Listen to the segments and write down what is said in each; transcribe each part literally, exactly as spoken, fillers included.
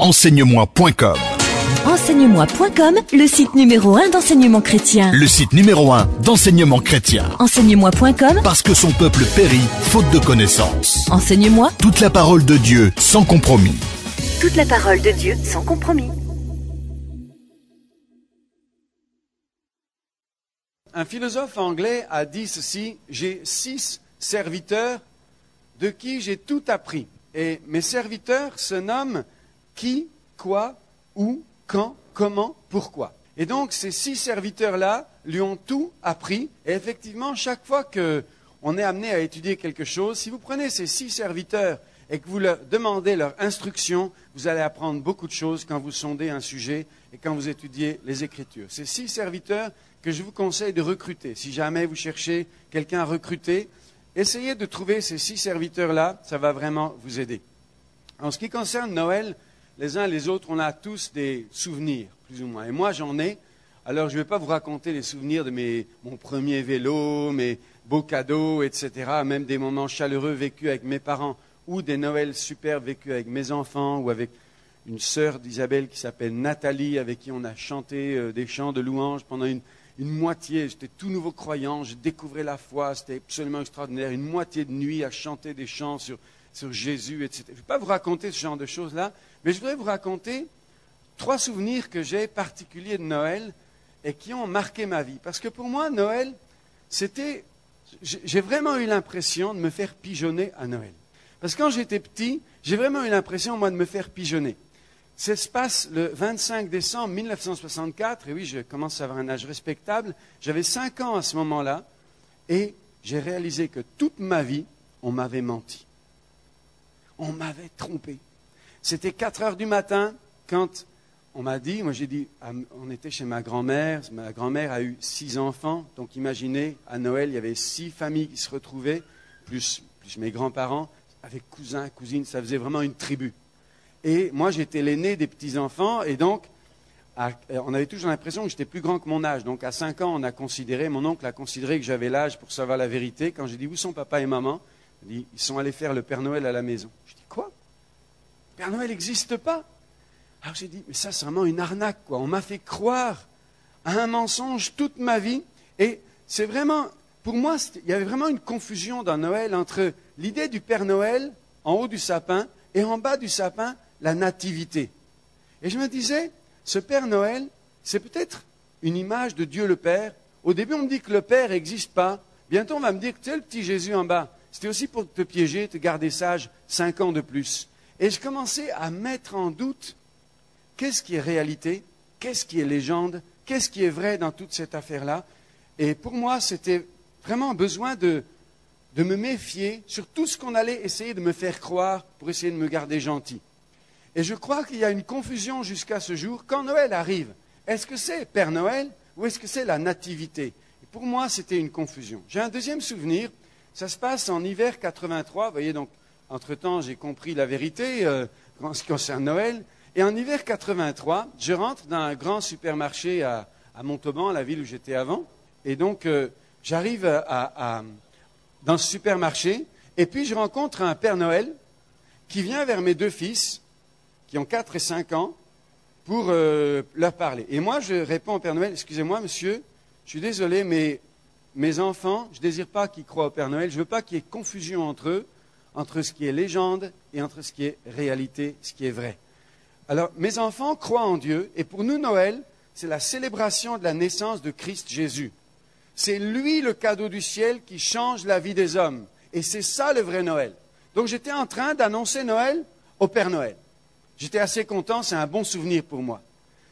enseigne-moi point com. enseigne-moi point com, le site numéro un d'enseignement chrétien. Le site numéro un d'enseignement chrétien. enseigne-moi point com, Parce que son peuple périt, faute de connaissances. Enseigne-moi. Toute la parole de Dieu, sans compromis. Toute la parole de Dieu, sans compromis. Un philosophe anglais a dit ceci: j'ai six serviteurs de qui j'ai tout appris. Et mes serviteurs se nomment qui, quoi, où, quand, comment, pourquoi. Et donc ces six serviteurs-là lui ont tout appris. Et effectivement, chaque fois qu'on est amené à étudier quelque chose, si vous prenez ces six serviteurs et que vous leur demandez leur instruction, vous allez apprendre beaucoup de choses quand vous sondez un sujet et quand vous étudiez les Écritures. Ces six serviteurs que je vous conseille de recruter. Si jamais vous cherchez quelqu'un à recruter, essayez de trouver ces six serviteurs-là, ça va vraiment vous aider. En ce qui concerne Noël, les uns et les autres, on a tous des souvenirs, plus ou moins. Et moi, j'en ai. Alors, je ne vais pas vous raconter les souvenirs de mes, mon premier vélo, mes beaux cadeaux, et cetera, même des moments chaleureux vécus avec mes parents, ou des Noëls super vécus avec mes enfants, ou avec une sœur d'Isabelle qui s'appelle Nathalie, avec qui on a chanté euh, des chants de louanges pendant une... Une moitié, j'étais tout nouveau croyant, je découvrais la foi, c'était absolument extraordinaire. Une moitié de nuit à chanter des chants sur, sur Jésus, et cetera. Je ne vais pas vous raconter ce genre de choses-là, mais je voudrais vous raconter trois souvenirs que j'ai particuliers de Noël et qui ont marqué ma vie. Parce que pour moi, Noël, c'était... J'ai vraiment eu l'impression de me faire pigeonner à Noël. Parce que quand j'étais petit, j'ai vraiment eu l'impression, moi, de me faire pigeonner. Ça se passe le vingt-cinq décembre mille neuf cent soixante-quatre, et oui, je commence à avoir un âge respectable. J'avais cinq ans à ce moment-là, et j'ai réalisé que toute ma vie, on m'avait menti. On m'avait trompé. C'était quatre heures du matin, quand on m'a dit, moi j'ai dit, on était chez ma grand-mère, ma grand-mère a eu six enfants, donc imaginez, à Noël, il y avait six familles qui se retrouvaient, plus, plus mes grands-parents, avec cousins, cousines, ça faisait vraiment une tribu. Et moi, j'étais l'aîné des petits-enfants, et donc, à, on avait toujours l'impression que j'étais plus grand que mon âge. Donc, à cinq ans, on a considéré, mon oncle a considéré que j'avais l'âge pour savoir la vérité. Quand j'ai dit, où sont papa et maman? Il dit, ils sont allés faire le Père Noël à la maison. Je dis, quoi? Le Père Noël n'existe pas? Alors, j'ai dit, mais ça, c'est vraiment une arnaque, quoi. On m'a fait croire à un mensonge toute ma vie. Et c'est vraiment, pour moi, il y avait vraiment une confusion dans Noël entre l'idée du Père Noël en haut du sapin et en bas du sapin, la nativité. Et je me disais, ce Père Noël, c'est peut-être une image de Dieu le Père. Au début, on me dit que le Père n'existe pas. Bientôt, on va me dire que tu sais, le petit Jésus en bas, c'était aussi pour te piéger, te garder sage cinq ans de plus. Et je commençais à mettre en doute qu'est-ce qui est réalité, qu'est-ce qui est légende, qu'est-ce qui est vrai dans toute cette affaire-là. Et pour moi, c'était vraiment besoin de, de me méfier sur tout ce qu'on allait essayer de me faire croire pour essayer de me garder gentil. Et je crois qu'il y a une confusion jusqu'à ce jour. Quand Noël arrive, est-ce que c'est Père Noël ou est-ce que c'est la nativité? Et pour moi, c'était une confusion. J'ai un deuxième souvenir. Ça se passe en hiver quatre-vingt-trois. Vous voyez, donc, entre-temps, j'ai compris la vérité euh, en ce qui concerne Noël. Et en hiver quatre-vingt-trois, je rentre dans un grand supermarché à, à Montauban, la ville où j'étais avant. Et donc, euh, j'arrive à, à, dans ce supermarché. Et puis, je rencontre un Père Noël qui vient vers mes deux fils, qui ont quatre et cinq ans, pour euh, leur parler. Et moi, je réponds au Père Noël, excusez-moi, monsieur, je suis désolé, mais mes enfants, je ne désire pas qu'ils croient au Père Noël, je ne veux pas qu'il y ait confusion entre eux, entre ce qui est légende et entre ce qui est réalité, ce qui est vrai. Alors, mes enfants croient en Dieu, et pour nous, Noël, c'est la célébration de la naissance de Christ Jésus. C'est lui le cadeau du ciel qui change la vie des hommes. Et c'est ça le vrai Noël. Donc, j'étais en train d'annoncer Noël au Père Noël. J'étais assez content, c'est un bon souvenir pour moi.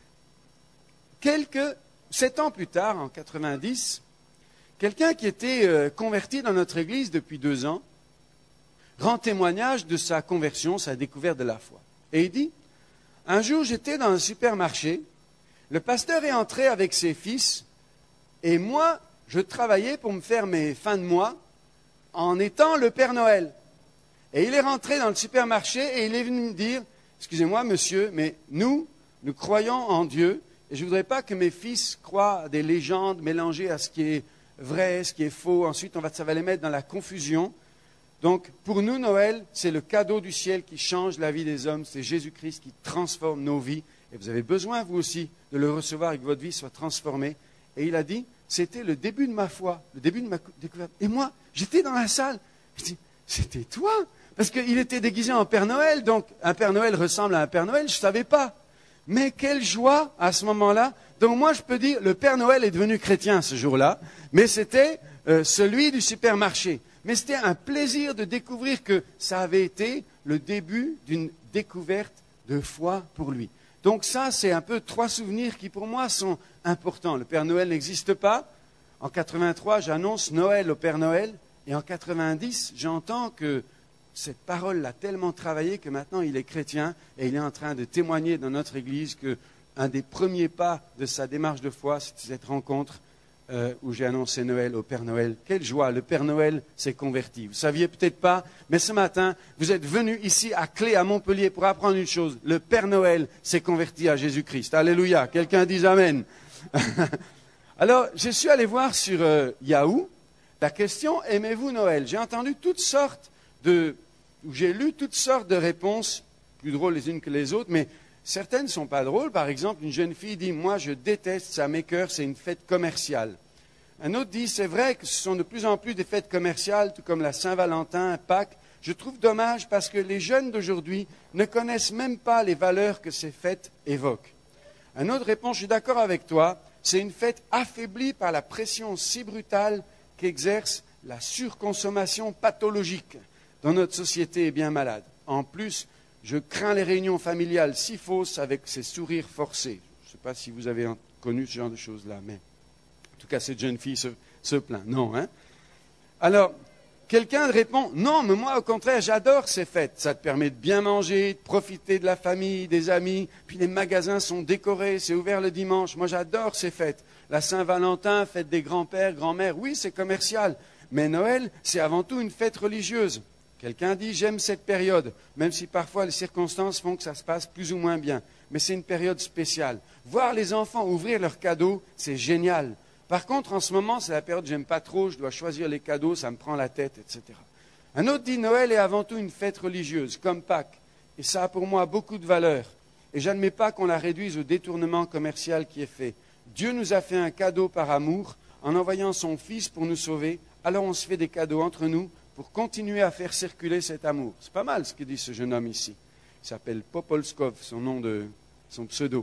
Quelques, sept ans plus tard, en quatre-vingt-dix, quelqu'un qui était euh, converti dans notre église depuis deux ans, rend témoignage de sa conversion, sa découverte de la foi. Et il dit, un jour j'étais dans un supermarché, le pasteur est entré avec ses fils, et moi, je travaillais pour me faire mes fins de mois en étant le Père Noël. Et il est rentré dans le supermarché et il est venu me dire, excusez-moi, monsieur, mais nous, nous croyons en Dieu, et je ne voudrais pas que mes fils croient à des légendes mélangées à ce qui est vrai, ce qui est faux. Ensuite, on va, ça va les mettre dans la confusion. Donc, pour nous, Noël, c'est le cadeau du ciel qui change la vie des hommes. C'est Jésus-Christ qui transforme nos vies. Et vous avez besoin, vous aussi, de le recevoir et que votre vie soit transformée. Et il a dit, c'était le début de ma foi, le début de ma découverte. Et moi, j'étais dans la salle. Je dis, c'était toi? Parce qu'il était déguisé en Père Noël. Donc, un Père Noël ressemble à un Père Noël. Je ne savais pas. Mais quelle joie à ce moment-là. Donc moi, je peux dire, le Père Noël est devenu chrétien ce jour-là. Mais c'était euh, celui du supermarché. Mais c'était un plaisir de découvrir que ça avait été le début d'une découverte de foi pour lui. Donc ça, c'est un peu trois souvenirs qui pour moi sont importants. Le Père Noël n'existe pas. En quatre-vingt-trois, j'annonce Noël au Père Noël. Et en quatre-vingt-dix, j'entends que cette parole l'a tellement travaillé que maintenant il est chrétien et il est en train de témoigner dans notre Église qu'un des premiers pas de sa démarche de foi, c'est cette rencontre euh, où j'ai annoncé Noël au Père Noël. Quelle joie, le Père Noël s'est converti. Vous ne saviez peut-être pas, mais ce matin, vous êtes venus ici à Clé, à Montpellier, pour apprendre une chose. Le Père Noël s'est converti à Jésus-Christ. Alléluia, quelqu'un dise Amen. Alors, je suis allé voir sur euh, Yahoo la question « Aimez-vous Noël ?» J'ai entendu toutes sortes de... J'ai lu toutes sortes de réponses, plus drôles les unes que les autres, mais certaines ne sont pas drôles. Par exemple, une jeune fille dit « Moi, je déteste, ça m'écoeure, c'est une fête commerciale. » Un autre dit « C'est vrai que ce sont de plus en plus des fêtes commerciales, tout comme la Saint-Valentin, Pâques. Je trouve dommage parce que les jeunes d'aujourd'hui ne connaissent même pas les valeurs que ces fêtes évoquent. » Un autre répond « Je suis d'accord avec toi, c'est une fête affaiblie par la pression si brutale qu'exerce la surconsommation pathologique dont notre société est bien malade. En plus, je crains les réunions familiales si fausses avec ces sourires forcés. Je ne sais pas si vous avez connu ce genre de choses-là, mais en tout cas, cette jeune fille se, se plaint. Non, hein? Alors, quelqu'un répond, non, mais moi, au contraire, j'adore ces fêtes. Ça te permet de bien manger, de profiter de la famille, des amis. Puis les magasins sont décorés, c'est ouvert le dimanche. Moi, j'adore ces fêtes. La Saint-Valentin, fête des grands-pères, grands-mères, oui, c'est commercial. Mais Noël, c'est avant tout une fête religieuse. Quelqu'un dit, j'aime cette période, même si parfois les circonstances font que ça se passe plus ou moins bien. Mais c'est une période spéciale. Voir les enfants ouvrir leurs cadeaux, c'est génial. Par contre, en ce moment, c'est la période que j'aime pas trop, je dois choisir les cadeaux, ça me prend la tête, et cetera. Un autre dit, Noël est avant tout une fête religieuse, comme Pâques. Et ça a pour moi beaucoup de valeur. Et j'admets pas qu'on la réduise au détournement commercial qui est fait. Dieu nous a fait un cadeau par amour, en envoyant son Fils pour nous sauver. Alors on se fait des cadeaux entre nous, pour continuer à faire circuler cet amour. C'est pas mal ce que dit ce jeune homme ici. Il s'appelle Popolskov, son nom de son pseudo.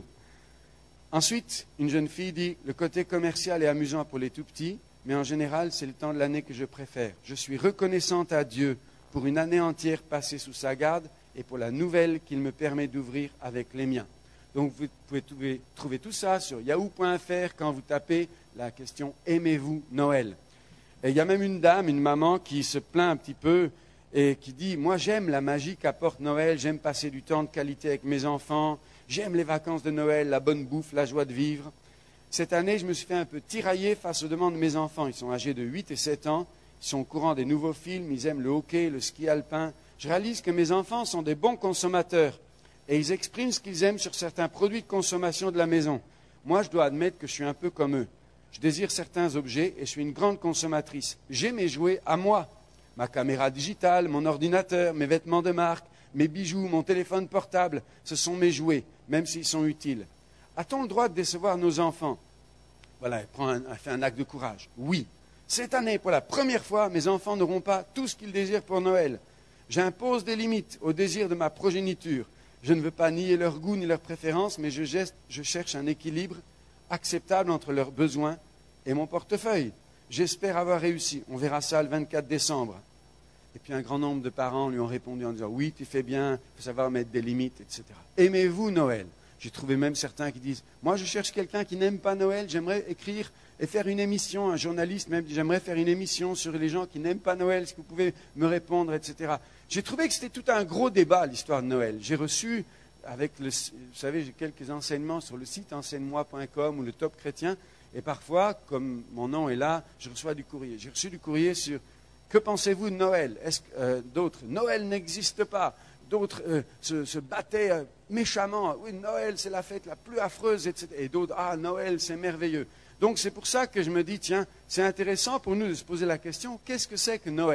Ensuite, une jeune fille dit, le côté commercial est amusant pour les tout-petits, mais en général, c'est le temps de l'année que je préfère. Je suis reconnaissante à Dieu pour une année entière passée sous sa garde et pour la nouvelle qu'il me permet d'ouvrir avec les miens. Donc, vous pouvez trouver, trouver tout ça sur yahoo point f r quand vous tapez la question « Aimez-vous Noël ?» Et il y a même une dame, une maman qui se plaint un petit peu et qui dit « Moi, j'aime la magie qu'apporte Noël, j'aime passer du temps de qualité avec mes enfants, j'aime les vacances de Noël, la bonne bouffe, la joie de vivre. » Cette année, je me suis fait un peu tirailler face aux demandes de mes enfants. Ils sont âgés de huit et sept ans, ils sont au courant des nouveaux films, ils aiment le hockey, le ski alpin. Je réalise que mes enfants sont des bons consommateurs et ils expriment ce qu'ils aiment sur certains produits de consommation de la maison. Moi, je dois admettre que je suis un peu comme eux. Je désire certains objets et je suis une grande consommatrice. J'ai mes jouets à moi. Ma caméra digitale, mon ordinateur, mes vêtements de marque, mes bijoux, mon téléphone portable, ce sont mes jouets, même s'ils sont utiles. A-t-on le droit de décevoir nos enfants? Voilà, elle, prend un, elle fait un acte de courage. Oui. Cette année, pour la première fois, mes enfants n'auront pas tout ce qu'ils désirent pour Noël. J'impose des limites au désir de ma progéniture. Je ne veux pas nier leur goût ni leurs préférences, mais je, geste, je cherche un équilibre acceptable entre leurs besoins et mon portefeuille. J'espère avoir réussi. On verra ça le vingt-quatre décembre. Et puis un grand nombre de parents lui ont répondu en disant « Oui, tu fais bien, il faut savoir mettre des limites, et cetera » Aimez-vous Noël? J'ai trouvé même certains qui disent « Moi, je cherche quelqu'un qui n'aime pas Noël, j'aimerais écrire et faire une émission. » Un journaliste même dit « J'aimerais faire une émission sur les gens qui n'aiment pas Noël, est-ce que vous pouvez me répondre, et cetera » J'ai trouvé que c'était tout un gros débat, l'histoire de Noël. J'ai reçu, avec le, vous savez, j'ai quelques enseignements sur le site enseigne moi point com ou le Top Chrétien. Et parfois, comme mon nom est là, je reçois du courrier. J'ai reçu du courrier sur « Que pensez-vous de Noël ?» Est-ce que, euh, d'autres « Noël n'existe pas ». D'autres euh, se, se battaient euh, méchamment. « Oui, Noël, c'est la fête la plus affreuse, et cetera » Et d'autres « Ah, Noël, c'est merveilleux ». Donc c'est pour ça que je me dis, tiens, c'est intéressant pour nous de se poser la question, qu'est-ce que c'est que Noël?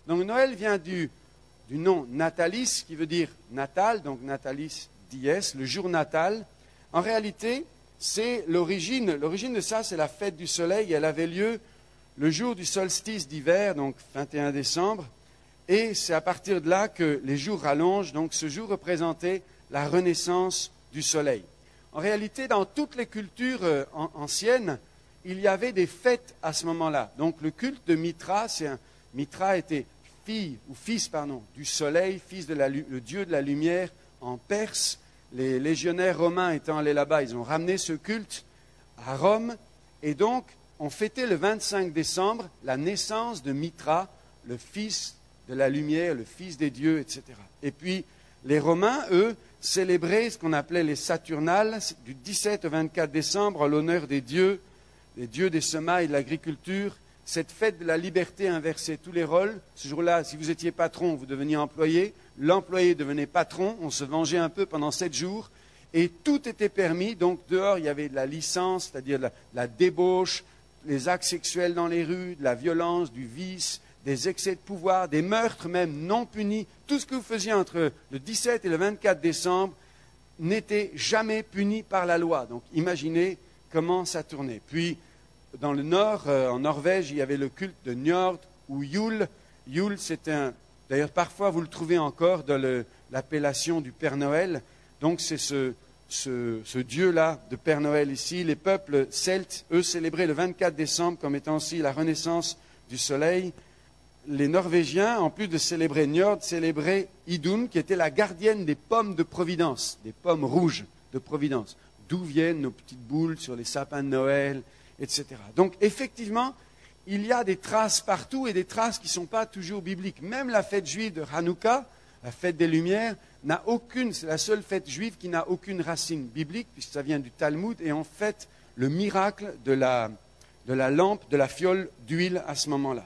Donc Noël vient du, du nom natalis, qui veut dire natal, donc natalis dies, le jour natal. En réalité, c'est l'origine. L'origine de ça, c'est la fête du soleil. Elle avait lieu le jour du solstice d'hiver, donc vingt et un décembre. Et c'est à partir de là que les jours rallongent. Donc ce jour représentait la renaissance du soleil. En réalité, dans toutes les cultures euh, an- anciennes, il y avait des fêtes à ce moment-là. Donc le culte de Mitra, c'est un, Mitra était fille ou fils pardon, du soleil, fils de la, le dieu de la lumière en Perse. Les légionnaires romains étant allés là-bas, ils ont ramené ce culte à Rome. Et donc, on fêtait le vingt-cinq décembre la naissance de Mitra, le fils de la lumière, le fils des dieux, et cetera. Et puis, les Romains, eux, célébraient ce qu'on appelait les Saturnales, du dix-sept au vingt-quatre décembre, en l'honneur des dieux, des dieux des semailles, de l'agriculture. Cette fête de la liberté inversait tous les rôles. Ce jour-là, si vous étiez patron, vous deveniez employé. L'employé devenait patron. On se vengeait un peu pendant sept jours. Et tout était permis. Donc, dehors, il y avait de la licence, c'est-à-dire la, la débauche, les actes sexuels dans les rues, de la violence, du vice, des excès de pouvoir, des meurtres même non punis. Tout ce que vous faisiez entre le dix-sept et le vingt-quatre décembre n'était jamais puni par la loi. Donc, imaginez comment ça tournait. Puis, dans le nord, euh, en Norvège, il y avait le culte de Njord ou Yule. Yule, c'est un... D'ailleurs, parfois, vous le trouvez encore dans le, l'appellation du Père Noël. Donc, c'est ce, ce, ce dieu-là de Père Noël ici. Les peuples celtes, eux, célébraient le vingt-quatre décembre comme étant aussi la renaissance du soleil. Les Norvégiens, en plus de célébrer Njord, célébraient Idun, qui était la gardienne des pommes de Providence, des pommes rouges de Providence. D'où viennent nos petites boules sur les sapins de Noël, et cetera. Donc, effectivement, il y a des traces partout et des traces qui ne sont pas toujours bibliques. Même la fête juive de Hanouka, la fête des Lumières, n'a aucune, c'est la seule fête juive qui n'a aucune racine biblique, puisque ça vient du Talmud, et en fait, le miracle de la, de la lampe, de la fiole d'huile à ce moment-là.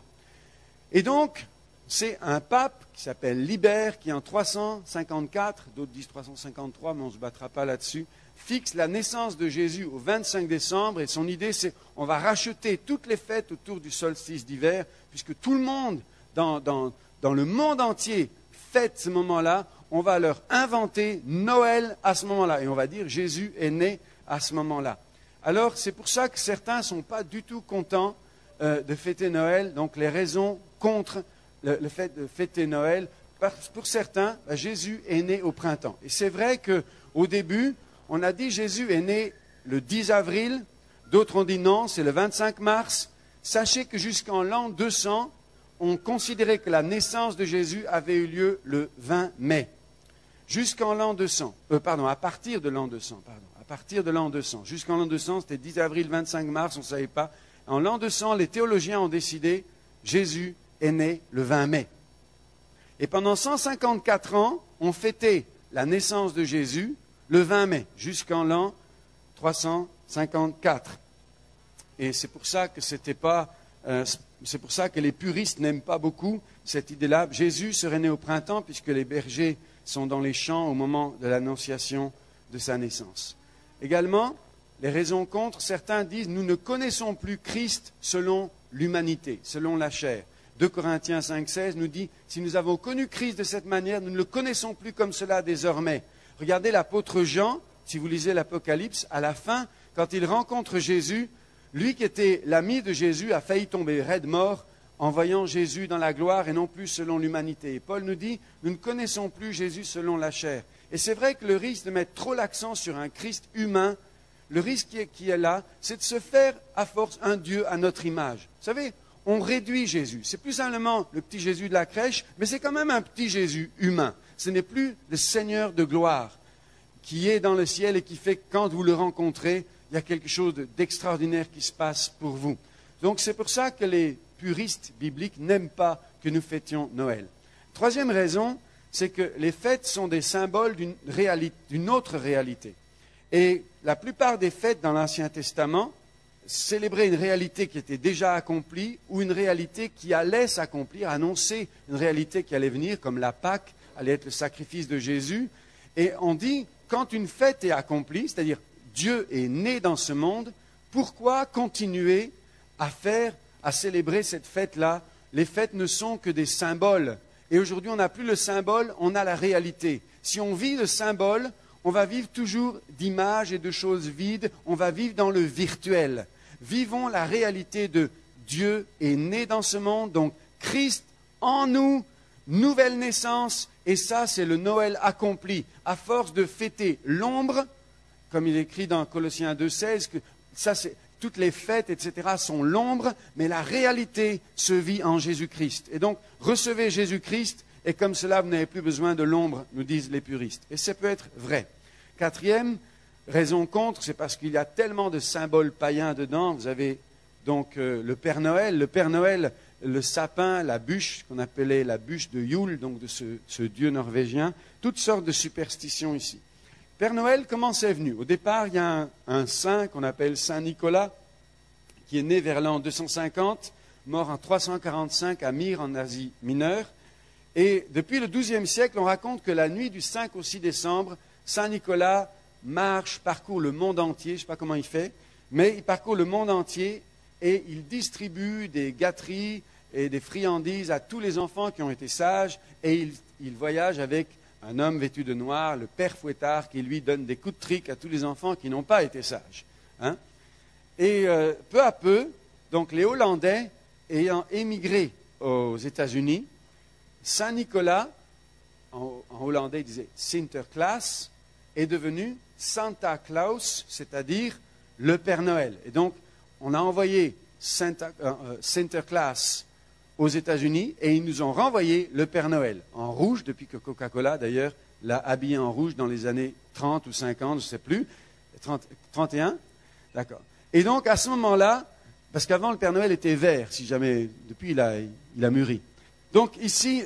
Et donc, c'est un pape qui s'appelle Libère, qui en trois cent cinquante-quatre, d'autres disent trois cent cinquante-trois, mais on ne se battra pas là-dessus, fixe la naissance de Jésus au vingt-cinq décembre, et son idée c'est on va racheter toutes les fêtes autour du solstice d'hiver, puisque tout le monde dans, dans, dans le monde entier fête ce moment-là, on va leur inventer Noël à ce moment-là, et on va dire Jésus est né à ce moment-là. Alors c'est pour ça que certains ne sont pas du tout contents euh, de fêter Noël, donc les raisons contre le, le fait de fêter Noël, parce, pour certains, bah, Jésus est né au printemps. Et c'est vrai qu'au début, on a dit Jésus est né le dix avril, d'autres ont dit non, c'est le vingt-cinq mars. Sachez que jusqu'en l'an deux cents, on considérait que la naissance de Jésus avait eu lieu le vingt mai. Jusqu'en l'an deux cents, euh, pardon, à partir de l'an deux cents, pardon, à partir de l'an deux cents. Jusqu'en l'an deux cents, c'était dix avril, vingt-cinq mars, on ne savait pas. En l'an deux cents, les théologiens ont décidé Jésus est né le vingt mai. Et pendant cent cinquante-quatre ans, on fêtait la naissance de Jésus le vingt mai, jusqu'en l'an trois cent cinquante-quatre. Et c'est pour ça que c'était pas, euh, c'est pour ça que les puristes n'aiment pas beaucoup cette idée-là. Jésus serait né au printemps, puisque les bergers sont dans les champs au moment de l'annonciation de sa naissance. Également, les raisons contre, certains disent, nous ne connaissons plus Christ selon l'humanité, selon la chair. deux Corinthiens cinq seize nous dit, si nous avons connu Christ de cette manière, nous ne le connaissons plus comme cela désormais. Regardez l'apôtre Jean, si vous lisez l'Apocalypse, à la fin, quand il rencontre Jésus, lui qui était l'ami de Jésus a failli tomber raide mort en voyant Jésus dans la gloire et non plus selon l'humanité. Et Paul nous dit, nous ne connaissons plus Jésus selon la chair. Et c'est vrai que le risque de mettre trop l'accent sur un Christ humain, le risque qui est, qui est là, c'est de se faire à force un Dieu à notre image. Vous savez, on réduit Jésus. C'est plus simplement le petit Jésus de la crèche, mais c'est quand même un petit Jésus humain. Ce n'est plus le Seigneur de gloire qui est dans le ciel et qui fait que quand vous le rencontrez, il y a quelque chose d'extraordinaire qui se passe pour vous. Donc c'est pour ça que les puristes bibliques n'aiment pas que nous fêtions Noël. Troisième raison, c'est que les fêtes sont des symboles d'une réalité, d'une autre réalité. Et la plupart des fêtes dans l'Ancien Testament célébraient une réalité qui était déjà accomplie ou une réalité qui allait s'accomplir, annoncer une réalité qui allait venir, comme la Pâque allait être le sacrifice de Jésus. Et on dit, quand une fête est accomplie, c'est-à-dire Dieu est né dans ce monde, pourquoi continuer à faire, à célébrer cette fête-là les fêtes ne sont que des symboles. Et aujourd'hui, on n'a plus le symbole, on a la réalité. Si on vit le symbole, on va vivre toujours d'images et de choses vides, on va vivre dans le virtuel. Vivons la réalité de Dieu est né dans ce monde, donc Christ en nous, nouvelle naissance, et ça c'est le Noël accompli. À force de fêter l'ombre, comme il est écrit dans Colossiens deux seize, que ça c'est, toutes les fêtes, et cetera sont l'ombre, mais la réalité se vit en Jésus-Christ. Et donc, recevez Jésus-Christ, et comme cela, vous n'avez plus besoin de l'ombre, nous disent les puristes. Et ça peut être vrai. Quatrième raison contre, c'est parce qu'il y a tellement de symboles païens dedans. Vous avez donc euh, le Père Noël. Le Père Noël, le sapin, la bûche, qu'on appelait la bûche de Yule, donc de ce, ce dieu norvégien. Toutes sortes de superstitions ici. Père Noël, comment c'est venu? Au départ, il y a un, un saint qu'on appelle Saint Nicolas, qui est né vers l'an deux cent cinquante, mort en trois cent quarante-cinq à Myre, en Asie mineure. Et depuis le douzième siècle, on raconte que la nuit du cinq au six décembre, Saint Nicolas marche, parcourt le monde entier, je ne sais pas comment il fait, mais il parcourt le monde entier et il distribue des gâteries et des friandises à tous les enfants qui ont été sages, et il, il voyage avec un homme vêtu de noir, le père Fouettard, qui lui donne des coups de trique à tous les enfants qui n'ont pas été sages. Hein? Et euh, peu à peu, donc les Hollandais ayant émigré aux États-Unis, Saint Nicolas, en, en hollandais il disait Sinterklaas, est devenu Santa Claus, c'est-à-dire le Père Noël. Et donc, on a envoyé Santa, euh, Sinterklaas aux États-Unis et ils nous ont renvoyé le Père Noël en rouge, depuis que Coca-Cola d'ailleurs l'a habillé en rouge dans les années trente ou cinquante, je ne sais plus, trente, trente et un, d'accord. Et donc à ce moment-là, parce qu'avant le Père Noël était vert, si jamais, depuis il a, il a mûri. Donc ici,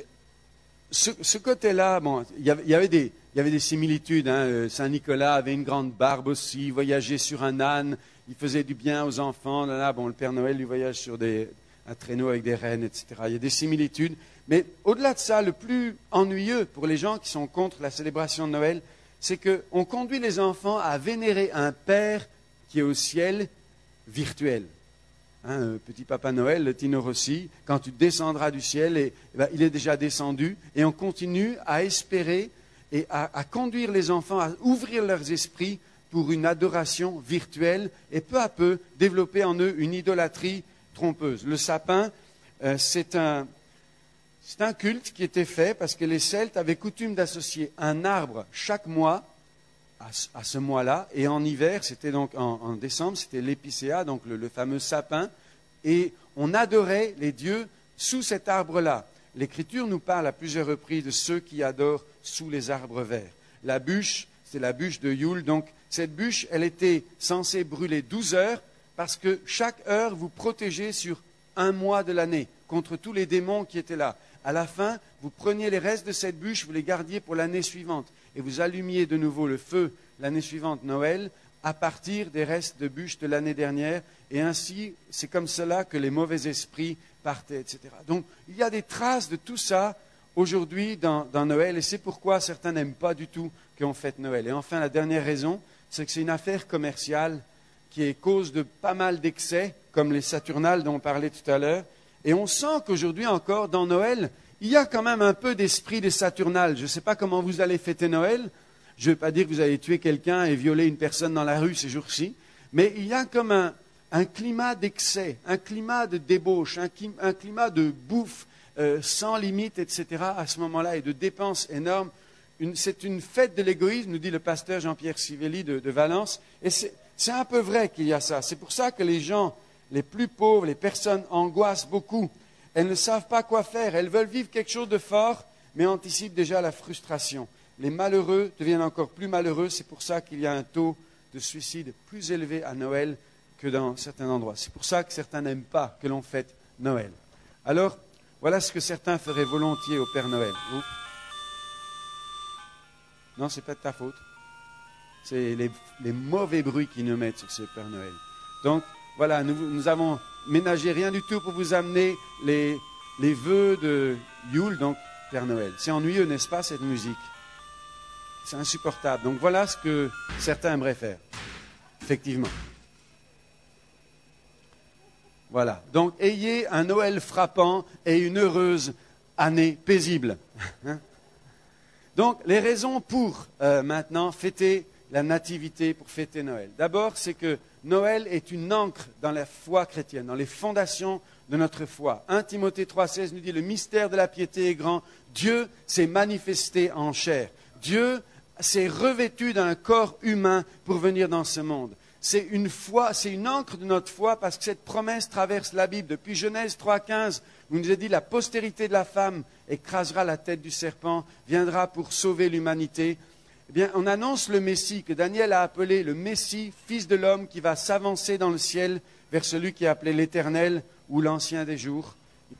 ce, ce côté-là, bon, il y avait, il y avait des, il y avait des similitudes. Hein. Saint Nicolas avait une grande barbe aussi, il voyageait sur un âne, il faisait du bien aux enfants. Là, là, bon, le Père Noël lui voyage sur des, un traîneau avec des rennes, et cetera. Il y a des similitudes. Mais au-delà de ça, le plus ennuyeux pour les gens qui sont contre la célébration de Noël, c'est qu'on conduit les enfants à vénérer un Père qui est au ciel virtuel. Hein, petit Papa Noël, le Tino Rossi, quand tu descendras du ciel, et, et ben, il est déjà descendu, et on continue à espérer et à, à conduire les enfants à ouvrir leurs esprits pour une adoration virtuelle et peu à peu développer en eux une idolâtrie trompeuse. Le sapin, euh, c'est un, c'est un culte qui était fait parce que les Celtes avaient coutume d'associer un arbre chaque mois à, à ce mois-là, et en hiver, c'était donc en, en décembre, c'était l'épicéa, donc le, le fameux sapin, et on adorait les dieux sous cet arbre-là. L'Écriture nous parle à plusieurs reprises de ceux qui adorent sous les arbres verts. La bûche, c'est la bûche de Yule. Donc, cette bûche, elle était censée brûler douze heures parce que chaque heure vous protégeait sur un mois de l'année contre tous les démons qui étaient là. À la fin, vous preniez les restes de cette bûche, vous les gardiez pour l'année suivante et vous allumiez de nouveau le feu l'année suivante, Noël, à partir des restes de bûches de l'année dernière. Et ainsi, c'est comme cela que les mauvais esprits partaient, et cetera. Donc, il y a des traces de tout ça aujourd'hui dans, dans Noël, et c'est pourquoi certains n'aiment pas du tout qu'on fête Noël. Et enfin, la dernière raison, c'est que c'est une affaire commerciale qui est cause de pas mal d'excès, comme les Saturnales dont on parlait tout à l'heure. Et on sent qu'aujourd'hui encore, dans Noël, il y a quand même un peu d'esprit des Saturnales. Je ne sais pas comment vous allez fêter Noël. Je ne veux pas dire que vous allez tuer quelqu'un et violer une personne dans la rue ces jours-ci, mais il y a comme un, un climat d'excès, un climat de débauche, un, un climat de bouffe euh, sans limite, et cetera à ce moment-là, et de dépenses énormes. Une, c'est une fête de l'égoïsme, nous dit le pasteur Jean-Pierre Sivelli de, de Valence, et c'est, c'est un peu vrai qu'il y a ça. C'est pour ça que les gens, les plus pauvres, les personnes angoissent beaucoup. Elles ne savent pas quoi faire, elles veulent vivre quelque chose de fort, mais anticipent déjà la frustration. Les malheureux deviennent encore plus malheureux, c'est pour ça qu'il y a un taux de suicide plus élevé à Noël que dans certains endroits. C'est pour ça que certains n'aiment pas que l'on fête Noël. Alors, voilà ce que certains feraient volontiers au Père Noël. Ouf. Non, ce n'est pas de ta faute. C'est les, les mauvais bruits qui nous mettent sur ce Père Noël. Donc, voilà, nous, nous avons ménagé rien du tout pour vous amener les, les vœux de Yule, donc Père Noël. C'est ennuyeux, n'est-ce pas, cette musique? C'est insupportable. Donc voilà ce que certains aimeraient faire, effectivement. Voilà. Donc, ayez un Noël frappant et une heureuse année paisible. Donc, les raisons pour euh, maintenant fêter la nativité, pour fêter Noël. D'abord, c'est que Noël est une ancre dans la foi chrétienne, dans les fondations de notre foi. un Timothée trois seize nous dit, le mystère de la piété est grand. Dieu s'est manifesté en chair. Dieu s'est revêtu d'un corps humain pour venir dans ce monde. C'est une foi, c'est une ancre de notre foi parce que cette promesse traverse la Bible. Depuis Genèse trois quinze, vous nous avez dit, la postérité de la femme écrasera la tête du serpent, viendra pour sauver l'humanité. Eh bien, on annonce le Messie que Daniel a appelé le Messie, fils de l'homme, qui va s'avancer dans le ciel vers celui qui est appelé l'Éternel ou l'Ancien des jours.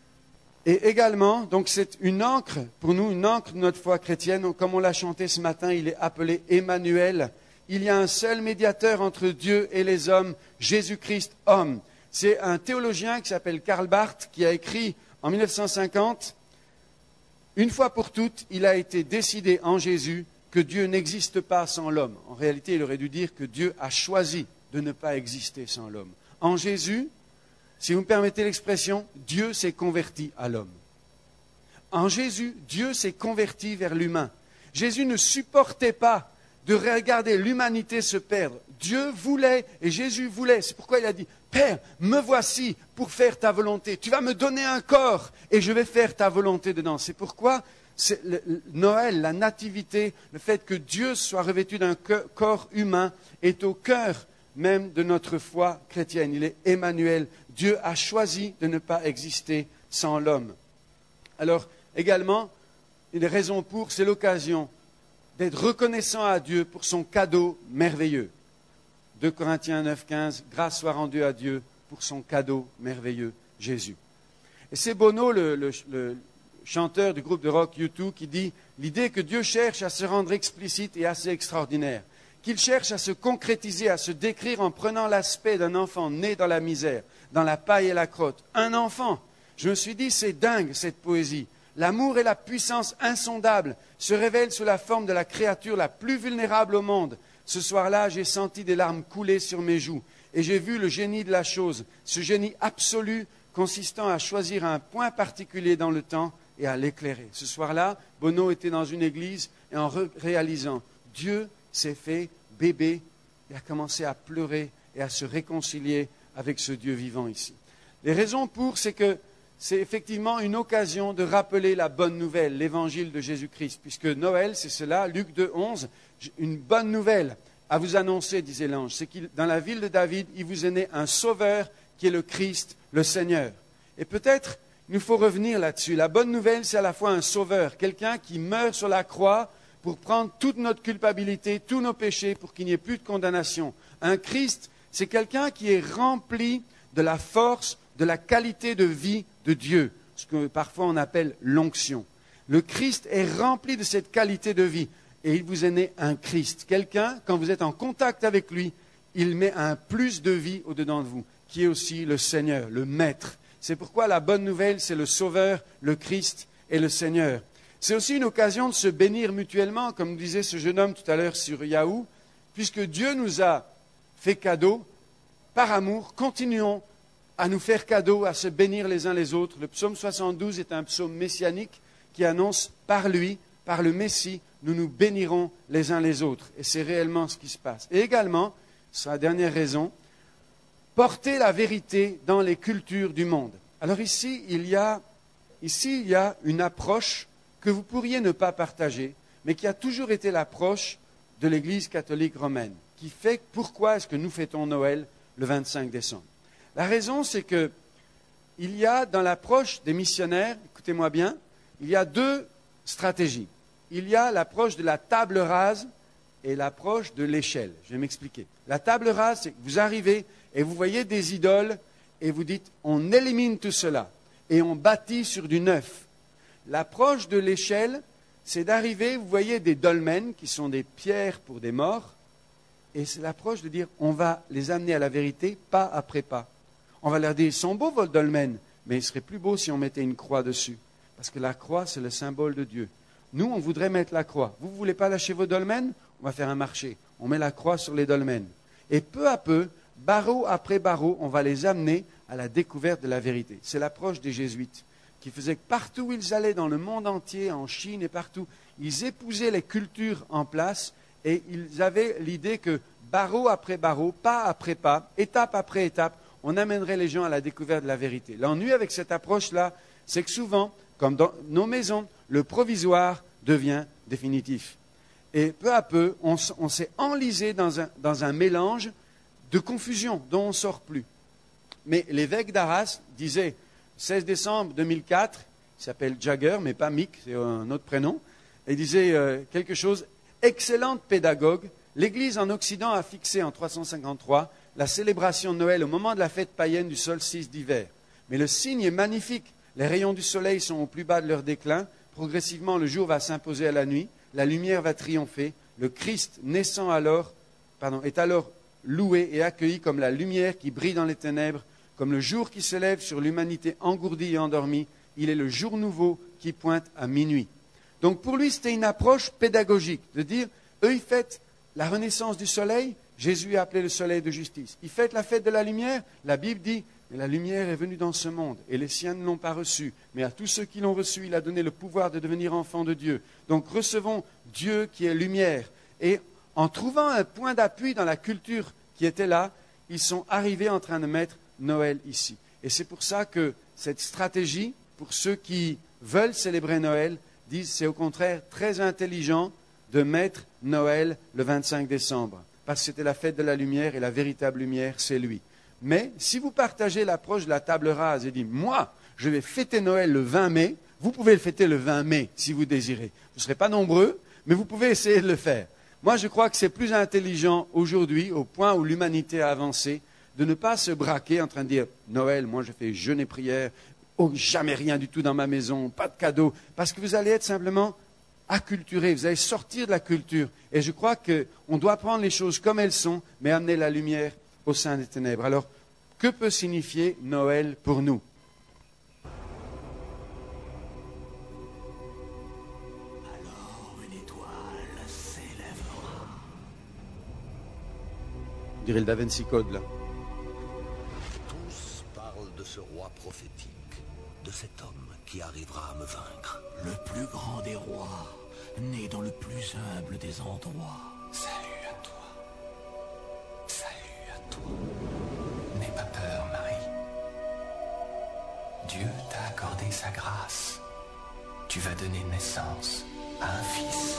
Et également, donc c'est une ancre, pour nous, une ancre de notre foi chrétienne. Comme on l'a chanté ce matin, il est appelé Emmanuel. Il y a un seul médiateur entre Dieu et les hommes, Jésus-Christ, homme. C'est un théologien qui s'appelle Karl Barth qui a écrit en mille neuf cent cinquante, « Une fois pour toutes, il a été décidé en Jésus que Dieu n'existe pas sans l'homme. » En réalité, il aurait dû dire que Dieu a choisi de ne pas exister sans l'homme. En Jésus, si vous me permettez l'expression, Dieu s'est converti à l'homme. En Jésus, Dieu s'est converti vers l'humain. Jésus ne supportait pas de regarder l'humanité se perdre. Dieu voulait, et Jésus voulait. C'est pourquoi il a dit, « Père, me voici pour faire ta volonté. Tu vas me donner un corps et je vais faire ta volonté dedans. » C'est pourquoi c'est le, le, Noël, la nativité, le fait que Dieu soit revêtu d'un corps humain est au cœur même de notre foi chrétienne. Il est Emmanuel. Dieu a choisi de ne pas exister sans l'homme. Alors, également, une raison pour, c'est l'occasion d'être reconnaissant à Dieu pour son cadeau merveilleux. deux Corinthiens neuf quinze, grâce soit rendue à Dieu pour son cadeau merveilleux, Jésus. Et c'est Bono, le, le, le chanteur du groupe de rock U deux, qui dit l'idée que Dieu cherche à se rendre explicite et assez extraordinaire, qu'il cherche à se concrétiser, à se décrire en prenant l'aspect d'un enfant né dans la misère, dans la paille et la crotte. Un enfant. Je me suis dit, c'est dingue cette poésie. L'amour et la puissance insondable se révèlent sous la forme de la créature la plus vulnérable au monde. Ce soir-là, j'ai senti des larmes couler sur mes joues et j'ai vu le génie de la chose, ce génie absolu consistant à choisir un point particulier dans le temps et à l'éclairer. Ce soir-là, Bono était dans une église et en réalisant, Dieu s'est fait bébé et a commencé à pleurer et à se réconcilier avec ce Dieu vivant ici. Les raisons pour, c'est que c'est effectivement une occasion de rappeler la bonne nouvelle, l'évangile de Jésus-Christ, puisque Noël, c'est cela, Luc deux onze, une bonne nouvelle à vous annoncer, disait l'ange, c'est que dans la ville de David, il vous est né un sauveur qui est le Christ, le Seigneur. Et peut-être, il nous faut revenir là-dessus. La bonne nouvelle, c'est à la fois un sauveur, quelqu'un qui meurt sur la croix pour prendre toute notre culpabilité, tous nos péchés, pour qu'il n'y ait plus de condamnation. Un Christ, c'est quelqu'un qui est rempli de la force, de la qualité de vie de Dieu, ce que parfois on appelle l'onction. Le Christ est rempli de cette qualité de vie et il vous est né un Christ. Quelqu'un, quand vous êtes en contact avec lui, il met un plus de vie au-dedans de vous, qui est aussi le Seigneur, le Maître. C'est pourquoi la bonne nouvelle, c'est le Sauveur, le Christ et le Seigneur. C'est aussi une occasion de se bénir mutuellement, comme disait ce jeune homme tout à l'heure sur Yahoo, puisque Dieu nous a fait cadeau, par amour, continuons à nous faire cadeau, à se bénir les uns les autres. Le psaume soixante-douze est un psaume messianique qui annonce par lui, par le Messie, nous nous bénirons les uns les autres. Et c'est réellement ce qui se passe. Et également, c'est la dernière raison, porter la vérité dans les cultures du monde. Alors ici, il y a, ici, il y a une approche que vous pourriez ne pas partager, mais qui a toujours été l'approche de l'Église catholique romaine, qui fait pourquoi est-ce que nous fêtons Noël le vingt-cinq décembre. La raison, c'est que il y a dans l'approche des missionnaires, écoutez-moi bien, il y a deux stratégies. Il y a l'approche de la table rase et l'approche de l'échelle. Je vais m'expliquer. La table rase, c'est que vous arrivez et vous voyez des idoles et vous dites, on élimine tout cela et on bâtit sur du neuf. L'approche de l'échelle, c'est d'arriver, vous voyez des dolmens qui sont des pierres pour des morts, et c'est l'approche de dire, on va les amener à la vérité pas après pas. On va leur dire, ils sont beaux vos dolmens, mais ils seraient plus beaux si on mettait une croix dessus. Parce que la croix, c'est le symbole de Dieu. Nous, on voudrait mettre la croix. Vous ne voulez pas lâcher vos dolmens? On va faire un marché. On met la croix sur les dolmens. Et peu à peu, barreau après barreau, on va les amener à la découverte de la vérité. C'est l'approche des jésuites, qui faisait que partout où ils allaient dans le monde entier, en Chine et partout, ils épousaient les cultures en place et ils avaient l'idée que barreau après barreau, pas après pas, étape après étape, on amènerait les gens à la découverte de la vérité. L'ennui avec cette approche-là, c'est que souvent, comme dans nos maisons, le provisoire devient définitif. Et peu à peu, on, on s'est enlisé dans un, dans un mélange de confusion dont on ne sort plus. Mais l'évêque d'Arras disait, seize décembre deux mille quatre, il s'appelle Jagger, mais pas Mick, c'est un autre prénom, et il disait euh, quelque chose, excellente pédagogue, l'Église en Occident a fixé en trois cent cinquante-trois la célébration de Noël au moment de la fête païenne du solstice d'hiver. Mais le signe est magnifique, les rayons du soleil sont au plus bas de leur déclin, progressivement le jour va s'imposer à la nuit, la lumière va triompher, le Christ naissant alors, pardon, est alors loué et accueilli comme la lumière qui brille dans les ténèbres, comme le jour qui se lève sur l'humanité engourdie et endormie, il est le jour nouveau qui pointe à minuit. Donc pour lui, c'était une approche pédagogique, de dire, eux, ils fêtent la renaissance du soleil, Jésus a appelé le soleil de justice. Ils fêtent la fête de la lumière, la Bible dit, mais la lumière est venue dans ce monde, et les siens ne l'ont pas reçue, mais à tous ceux qui l'ont reçue, il a donné le pouvoir de devenir enfants de Dieu. Donc recevons Dieu qui est lumière. Et en trouvant un point d'appui dans la culture qui était là, ils sont arrivés en train de mettre Noël ici. Et c'est pour ça que cette stratégie, pour ceux qui veulent célébrer Noël, disent c'est au contraire très intelligent de mettre Noël le vingt-cinq décembre. Parce que c'était la fête de la lumière et la véritable lumière, c'est lui. Mais si vous partagez l'approche de la table rase et dites moi, je vais fêter Noël le vingt mai, vous pouvez le fêter le vingt mai si vous désirez. Vous ne serez pas nombreux, mais vous pouvez essayer de le faire. Moi, je crois que c'est plus intelligent aujourd'hui, au point où l'humanité a avancé, de ne pas se braquer en train de dire Noël, moi je fais jeûne et prière, oh, jamais rien du tout dans ma maison, pas de cadeaux, parce que vous allez être simplement acculturé, vous allez sortir de la culture. Et je crois qu'on doit prendre les choses comme elles sont, mais amener la lumière au sein des ténèbres. Alors, que peut signifier Noël pour nous? Alors une étoile s'élèvera. On dirait le Da Vinci Code, là. Tous parlent de ce roi prophétique, de cet homme qui arrivera à me vaincre. Le plus grand des rois, né dans le plus humble des endroits. Salut à toi. Salut à toi. N'aie pas peur, Marie. Dieu t'a accordé sa grâce. Tu vas donner naissance à un fils.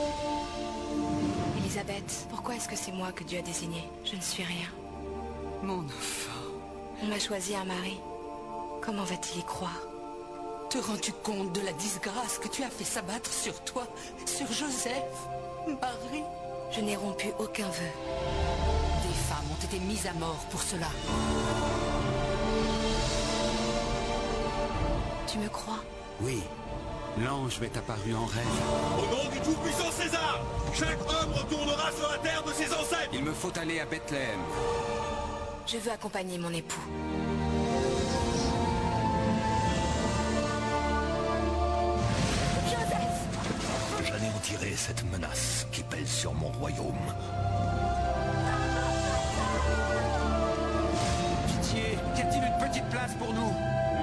Elisabeth, pourquoi est-ce que c'est moi que Dieu a désigné? Je ne suis rien. Mon enfant. On m'a choisi un mari. Comment va-t-il y croire? Te rends-tu compte de la disgrâce que tu as fait s'abattre sur toi, sur Joseph, Marie? Je n'ai rompu aucun vœu. Des femmes ont été mises à mort pour cela. Tu me crois? Oui, l'ange m'est apparu en rêve. Au nom du Tout-Puissant César, chaque homme retournera sur la terre de ses ancêtres. Il me faut aller à Bethléem. Je veux accompagner mon époux. J'anéantirai cette menace qui pèse sur mon royaume. Pitié, y a-t-il une petite place pour nous?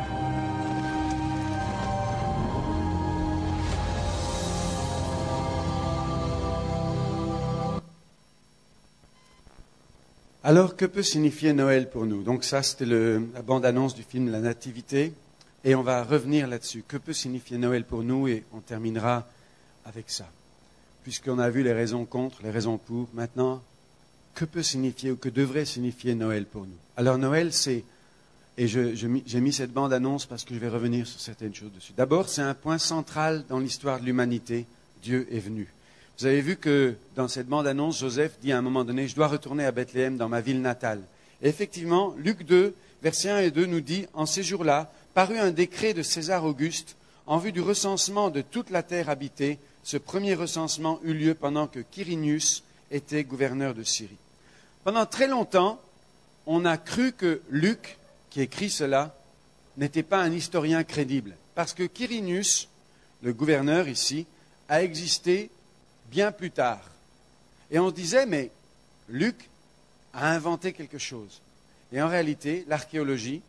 Alors, que peut signifier Noël pour nous? Donc ça, c'était le, la bande-annonce du film La Nativité. Et on va revenir là-dessus. Que peut signifier Noël pour nous? Et on terminera avec ça. Puisqu'on a vu les raisons contre, les raisons pour, maintenant, que peut signifier ou que devrait signifier Noël pour nous? Alors Noël, c'est... Et je, je, j'ai mis cette bande-annonce parce que je vais revenir sur certaines choses dessus. D'abord, c'est un point central dans l'histoire de l'humanité. Dieu est venu. Vous avez vu que dans cette bande-annonce, Joseph dit à un moment donné, je dois retourner à Bethléem, dans ma ville natale. Et effectivement, Luc deux, versets un et deux nous dit, en ces jours-là, parut un décret de César Auguste en vue du recensement de toute la terre habitée. Ce premier recensement eut lieu pendant que Quirinius était gouverneur de Syrie. Pendant très longtemps, on a cru que Luc, qui écrit cela, n'était pas un historien crédible. Parce que Quirinius, le gouverneur ici, a existé bien plus tard. Et on se disait, mais Luc a inventé quelque chose. Et en réalité, l'archéologie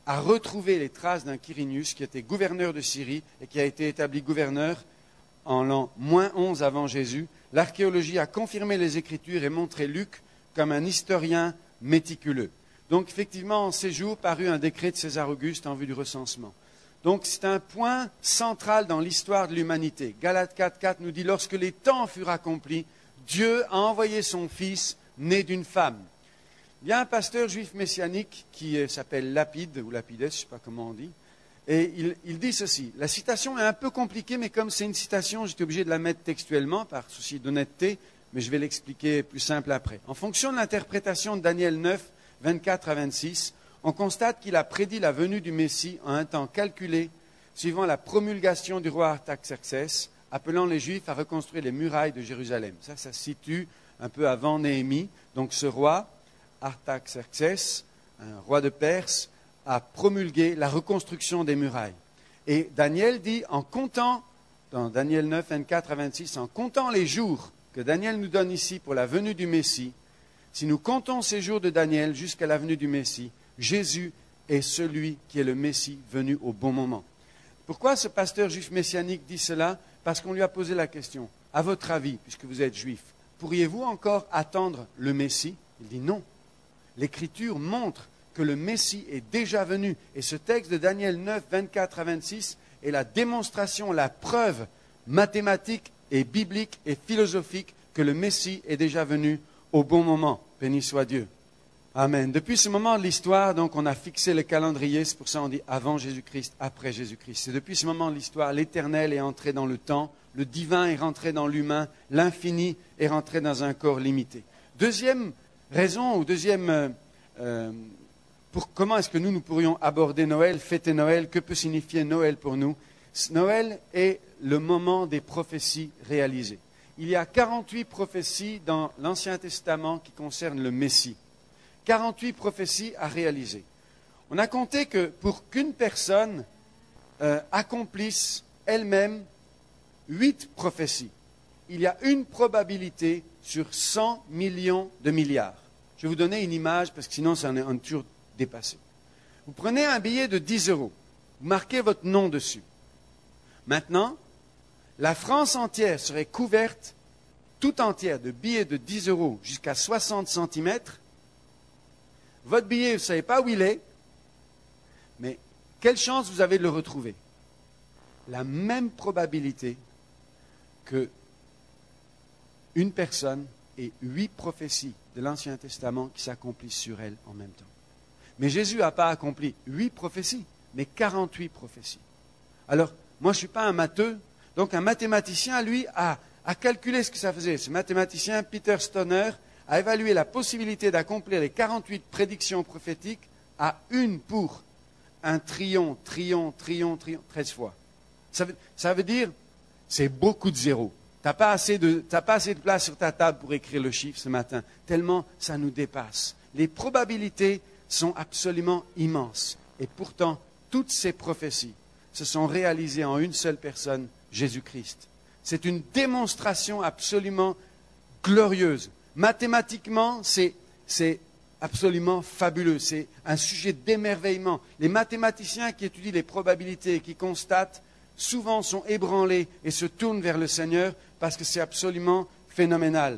a retrouvé les traces d'un Quirinius qui était gouverneur de Syrie et qui a été établi gouverneur en l'an moins onze avant Jésus. L'archéologie a confirmé les Écritures et montré Luc comme un historien méticuleux. Donc effectivement, en ces jours, parut un décret de César Auguste en vue du recensement. Donc c'est un point central dans l'histoire de l'humanité. Galates quatre, quatre nous dit, lorsque les temps furent accomplis, Dieu a envoyé son Fils, né d'une femme. Il y a un pasteur juif messianique qui s'appelle Lapide, ou Lapides, je ne sais pas comment on dit, et il, il dit ceci. La citation est un peu compliquée, mais comme c'est une citation, j'étais obligé de la mettre textuellement, par souci d'honnêteté, mais je vais l'expliquer plus simple après. En fonction de l'interprétation de Daniel neuf, vingt-quatre à vingt-six, on constate qu'il a prédit la venue du Messie en un temps calculé, suivant la promulgation du roi Artaxerxès, appelant les Juifs à reconstruire les murailles de Jérusalem. Ça, ça se situe un peu avant Néhémie. Donc ce roi, Artaxerxès, un roi de Perse, a promulgué la reconstruction des murailles. Et Daniel dit, en comptant, dans Daniel neuf, vingt-quatre à vingt-six, en comptant les jours que Daniel nous donne ici pour la venue du Messie, si nous comptons ces jours de Daniel jusqu'à la venue du Messie, Jésus est celui qui est le Messie venu au bon moment. Pourquoi ce pasteur juif messianique dit cela? Parce qu'on lui a posé la question. À votre avis, puisque vous êtes juif, pourriez-vous encore attendre le Messie? Il dit non. L'Écriture montre que le Messie est déjà venu. Et ce texte de Daniel neuf, vingt-quatre à vingt-six est la démonstration, la preuve mathématique et biblique et philosophique que le Messie est déjà venu au bon moment. Béni soit Dieu. Amen. Depuis ce moment de l'histoire, donc, on a fixé le calendrier. C'est pour ça qu'on dit avant Jésus-Christ, après Jésus-Christ. C'est depuis ce moment de l'histoire, l'Éternel est entré dans le temps, le divin est rentré dans l'humain, l'infini est rentré dans un corps limité. Deuxième raison, ou deuxième... Euh, euh, pour comment est-ce que nous, nous pourrions aborder Noël, fêter Noël? Que peut signifier Noël pour nous? Noël est le moment des prophéties réalisées. Il y a quarante-huit prophéties dans l'Ancien Testament qui concernent le Messie. quarante-huit prophéties à réaliser. On a compté que pour qu'une personne euh, accomplisse elle-même huit prophéties, il y a une probabilité sur cent millions de milliards. Je vais vous donner une image parce que sinon ça en est un toujours dépassé. Vous prenez un billet de dix euros, vous marquez votre nom dessus. Maintenant, la France entière serait couverte, tout entière, de billets de dix euros jusqu'à soixante centimètres. Votre billet, vous ne savez pas où il est, mais quelle chance vous avez de le retrouver? La même probabilité que une personne et huit prophéties de l'Ancien Testament qui s'accomplissent sur elle en même temps. Mais Jésus n'a pas accompli huit prophéties, mais quarante-huit prophéties. Alors, moi je ne suis pas un matheux, donc un mathématicien, lui, a, a calculé ce que ça faisait. Ce mathématicien, Peter Stoner, a évalué la possibilité d'accomplir les quarante-huit prédictions prophétiques à une pour un trillion, trillion, trillion, trillion, treize fois. Ça veut, ça veut dire, c'est beaucoup de zéros. Tu n'as pas assez de, t'as pas assez de place sur ta table pour écrire le chiffre ce matin, tellement ça nous dépasse. Les probabilités sont absolument immenses. Et pourtant, toutes ces prophéties se sont réalisées en une seule personne, Jésus-Christ. C'est une démonstration absolument glorieuse. Mathématiquement, c'est, c'est absolument fabuleux. C'est un sujet d'émerveillement. Les mathématiciens qui étudient les probabilités et qui constatent, souvent sont ébranlés et se tournent vers le Seigneur parce que c'est absolument phénoménal.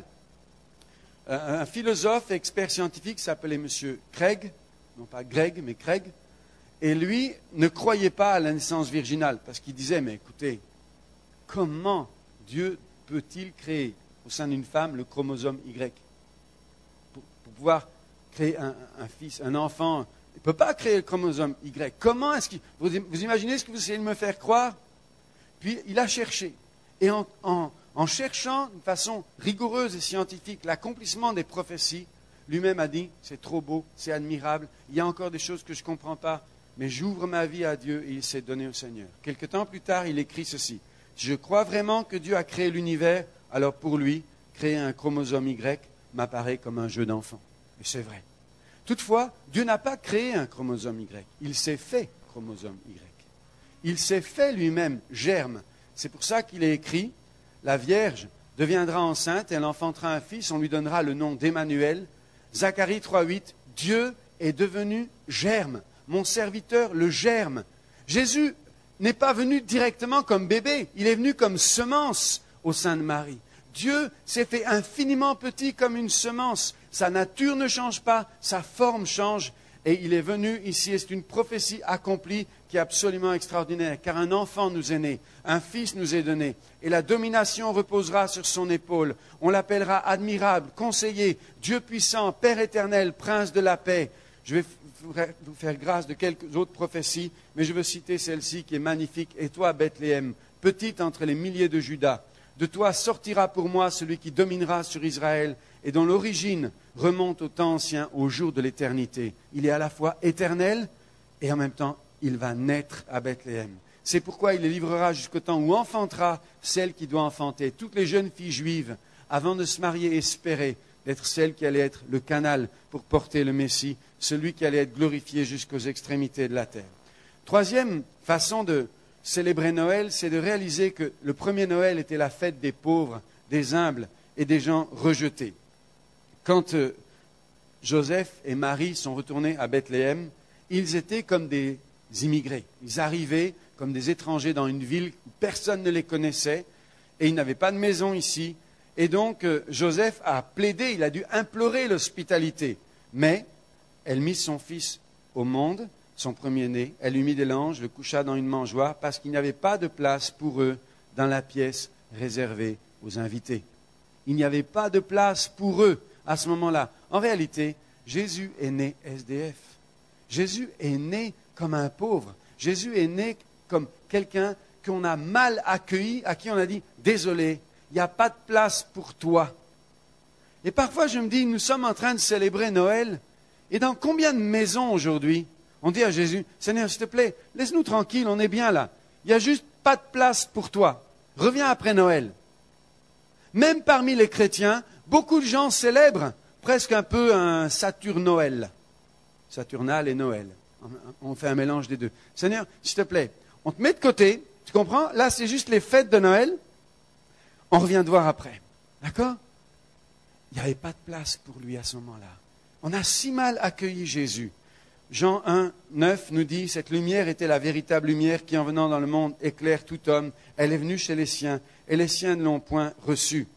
Un philosophe et expert scientifique s'appelait M. Craig, non pas Greg, mais Craig, et lui ne croyait pas à la naissance virginale parce qu'il disait, mais écoutez, comment Dieu peut-il créer au sein d'une femme le chromosome Y pour, pour pouvoir créer un, un fils, un enfant? Il ne peut pas créer le chromosome Y. Comment est-ce qu'il... Vous, vous imaginez ce que vous essayez de me faire croire? Puis il a cherché. Et en, en, en cherchant d'une façon rigoureuse et scientifique l'accomplissement des prophéties, lui-même a dit, c'est trop beau, c'est admirable, il y a encore des choses que je ne comprends pas, mais j'ouvre ma vie à Dieu et il s'est donné au Seigneur. Quelque temps plus tard, il écrit ceci. Si je crois vraiment que Dieu a créé l'univers, alors pour lui, créer un chromosome Y m'apparaît comme un jeu d'enfant. Et c'est vrai. Toutefois, Dieu n'a pas créé un chromosome Y. Il s'est fait chromosome Y. Il s'est fait lui-même germe. C'est pour ça qu'il est écrit, la Vierge deviendra enceinte et elle enfantera un fils, on lui donnera le nom d'Emmanuel. Zacharie trois huit, Dieu est devenu germe. mon serviteur, le germe. Jésus n'est pas venu directement comme bébé, il est venu comme semence au sein de Marie. Dieu s'est fait infiniment petit comme une semence. Sa nature ne change pas, sa forme change. Et il est venu ici, et c'est une prophétie accomplie qui est absolument extraordinaire. Car un enfant nous est né, un fils nous est donné, et la domination reposera sur son épaule. On l'appellera admirable, conseiller, Dieu puissant, Père éternel, prince de la paix. Je vais vous faire grâce de quelques autres prophéties, mais je veux citer celle-ci qui est magnifique. Et toi, Bethléem, petite entre les milliers de Juda, de toi sortira pour moi celui qui dominera sur Israël et dont l'origine remonte au temps ancien, au jour de l'éternité. Il est à la fois éternel et en même temps, il va naître à Bethléem. C'est pourquoi il les livrera jusqu'au temps où enfantera celle qui doit enfanter. Toutes les jeunes filles juives, avant de se marier, espéraient d'être celle qui allait être le canal pour porter le Messie, celui qui allait être glorifié jusqu'aux extrémités de la terre. Troisième façon de célébrer Noël, c'est de réaliser que le premier Noël était la fête des pauvres, des humbles et des gens rejetés. Quand euh, Joseph et Marie sont retournés à Bethléem, ils étaient comme des immigrés. Ils arrivaient comme des étrangers dans une ville où personne ne les connaissait et ils n'avaient pas de maison ici. Et donc euh, Joseph a plaidé, il a dû implorer l'hospitalité. Mais elle mit son fils au monde, son premier-né, elle lui mit des langes, le coucha dans une mangeoire parce qu'il n'y avait pas de place pour eux dans la pièce réservée aux invités. Il n'y avait pas de place pour eux à ce moment-là. En réalité, Jésus est né S D F. Jésus est né comme un pauvre. Jésus est né comme quelqu'un qu'on a mal accueilli, à qui on a dit « Désolé, il n'y a pas de place pour toi ». Et parfois, je me dis, nous sommes en train de célébrer Noël, et dans combien de maisons aujourd'hui, on dit à Jésus « Seigneur, s'il te plaît, laisse-nous tranquille, on est bien là. Il n'y a juste pas de place pour toi. Reviens après Noël ». Même parmi les chrétiens, beaucoup de gens célèbrent presque un peu un Saturnoël. Saturnal et Noël. On fait un mélange des deux. Seigneur, s'il te plaît, on te met de côté, tu comprends? Là, c'est juste les fêtes de Noël. On revient te voir après. D'accord? Il n'y avait pas de place pour lui à ce moment-là. On a si mal accueilli Jésus. Jean un, neuf nous dit, cette lumière était la véritable lumière qui, en venant dans le monde, éclaire tout homme. Elle est venue chez les siens, et les siens ne l'ont point reçue.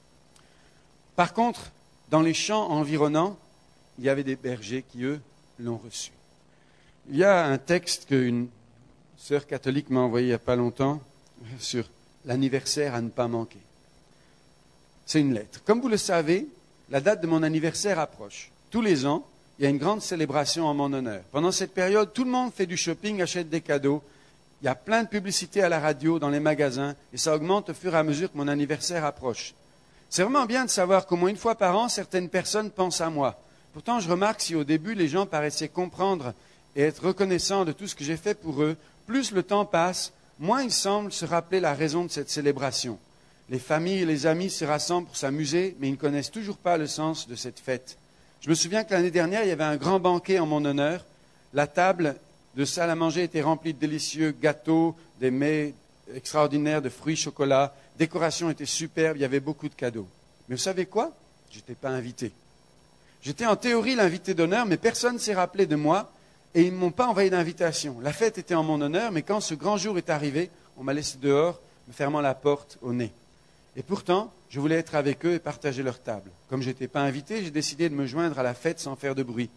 Par contre, dans les champs environnants, il y avait des bergers qui, eux, l'ont reçu. Il y a un texte qu'une sœur catholique m'a envoyé il n'y a pas longtemps sur l'anniversaire à ne pas manquer. C'est une lettre. Comme vous le savez, la date de mon anniversaire approche. Tous les ans, il y a une grande célébration en mon honneur. Pendant cette période, tout le monde fait du shopping, achète des cadeaux. Il y a plein de publicités à la radio, dans les magasins, et ça augmente au fur et à mesure que mon anniversaire approche. C'est vraiment bien de savoir qu'au moins une fois par an, certaines personnes pensent à moi. Pourtant, je remarque si au début, les gens paraissaient comprendre et être reconnaissants de tout ce que j'ai fait pour eux, plus le temps passe, moins ils semblent se rappeler la raison de cette célébration. Les familles et les amis se rassemblent pour s'amuser, mais ils ne connaissent toujours pas le sens de cette fête. Je me souviens que l'année dernière, il y avait un grand banquet en mon honneur. La table de salle à manger était remplie de délicieux gâteaux, des mets extraordinaires de fruits, chocolat. La décoration était superbe, il y avait beaucoup de cadeaux. Mais vous savez quoi? Je n'étais pas invité. J'étais en théorie l'invité d'honneur, mais personne ne s'est rappelé de moi et ils ne m'ont pas envoyé d'invitation. La fête était en mon honneur, mais quand ce grand jour est arrivé, on m'a laissé dehors, me fermant la porte au nez. Et pourtant, je voulais être avec eux et partager leur table. Comme je n'étais pas invité, j'ai décidé de me joindre à la fête sans faire de bruit.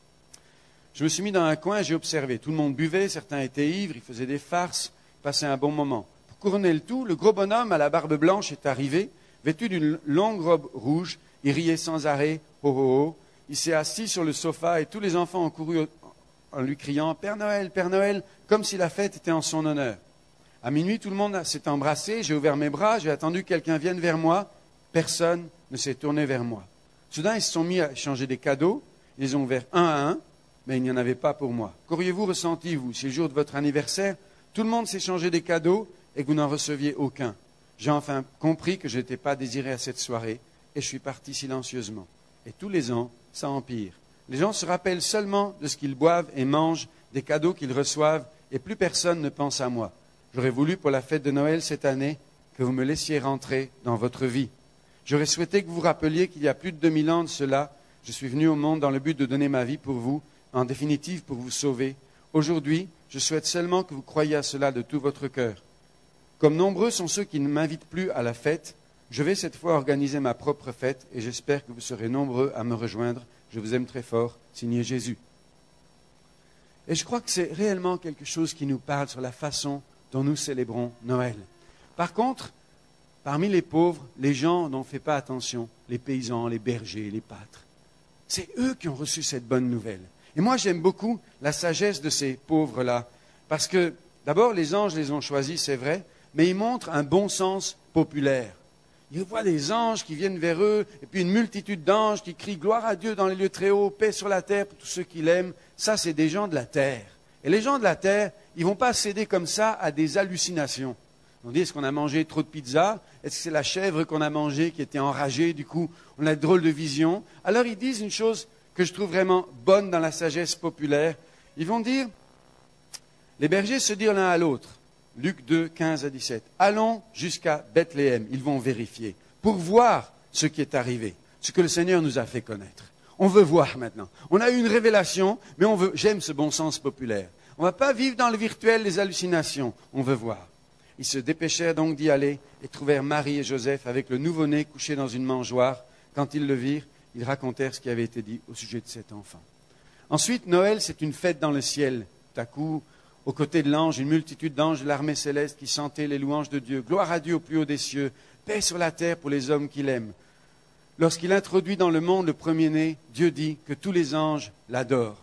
Je me suis mis dans un coin et j'ai observé. Tout le monde buvait, certains étaient ivres, ils faisaient des farces, passaient un bon moment. Pour couronner le tout, le gros bonhomme à la barbe blanche est arrivé, vêtu d'une longue robe rouge. Il riait sans arrêt, ho ho ho. Il s'est assis sur le sofa et tous les enfants ont couru en lui criant « Père Noël, Père Noël », comme si la fête était en son honneur. À minuit, tout le monde s'est embrassé, j'ai ouvert mes bras, j'ai attendu que quelqu'un vienne vers moi. Personne ne s'est tourné vers moi. Soudain, ils se sont mis à échanger des cadeaux. Ils les ont ouverts un à un, mais il n'y en avait pas pour moi. Qu'auriez-vous ressenti, vous, si le jour de votre anniversaire, tout le monde s'échangeait des cadeaux et que vous n'en receviez aucun? J'ai enfin compris que je n'étais pas désiré à cette soirée et je suis parti silencieusement. Et tous les ans, ça empire. Les gens se rappellent seulement de ce qu'ils boivent et mangent, des cadeaux qu'ils reçoivent, et plus personne ne pense à moi. J'aurais voulu pour la fête de Noël cette année que vous me laissiez rentrer dans votre vie. J'aurais souhaité que vous vous rappeliez qu'il y a plus de deux mille ans de cela, je suis venu au monde dans le but de donner ma vie pour vous, en définitive pour vous sauver. Aujourd'hui, je souhaite seulement que vous croyiez à cela de tout votre cœur. Comme nombreux sont ceux qui ne m'invitent plus à la fête, je vais cette fois organiser ma propre fête et j'espère que vous serez nombreux à me rejoindre. Je vous aime très fort. Signé Jésus. Et je crois que c'est réellement quelque chose qui nous parle sur la façon dont nous célébrons Noël. Par contre, parmi les pauvres, les gens n'en font pas attention, les paysans, les bergers, les pâtres. C'est eux qui ont reçu cette bonne nouvelle. Et moi, j'aime beaucoup la sagesse de ces pauvres-là, parce que d'abord, les anges les ont choisis, c'est vrai, mais ils montrent un bon sens populaire. Ils voient des anges qui viennent vers eux, et puis une multitude d'anges qui crient « Gloire à Dieu dans les lieux très hauts, paix sur la terre pour tous ceux qui l'aiment ». Ça, c'est des gens de la terre. Et les gens de la terre, ils ne vont pas céder comme ça à des hallucinations. On dit, est-ce qu'on a mangé trop de pizza? Est-ce que c'est la chèvre qu'on a mangée qui était enragée? Du coup, on a de drôles de visions. Alors, ils disent une chose que je trouve vraiment bonne dans la sagesse populaire. Ils vont dire, les bergers se dirent l'un à l'autre, Luc deux, quinze à dix-sept, allons jusqu'à Bethléem, ils vont vérifier, pour voir ce qui est arrivé, ce que le Seigneur nous a fait connaître. On veut voir maintenant. On a eu une révélation, mais on veut, j'aime ce bon sens populaire. On ne va pas vivre dans le virtuel, les hallucinations, on veut voir. Ils se dépêchèrent donc d'y aller et trouvèrent Marie et Joseph avec le nouveau-né couché dans une mangeoire. Quand ils le virent, ils racontèrent ce qui avait été dit au sujet de cet enfant. Ensuite, Noël, c'est une fête dans le ciel. Tout à coup, aux côtés de l'ange, une multitude d'anges de l'armée céleste qui chantaient les louanges de Dieu. Gloire à Dieu au plus haut des cieux, paix sur la terre pour les hommes qu'il aime. Lorsqu'il introduit dans le monde le premier-né, Dieu dit que tous les anges l'adorent.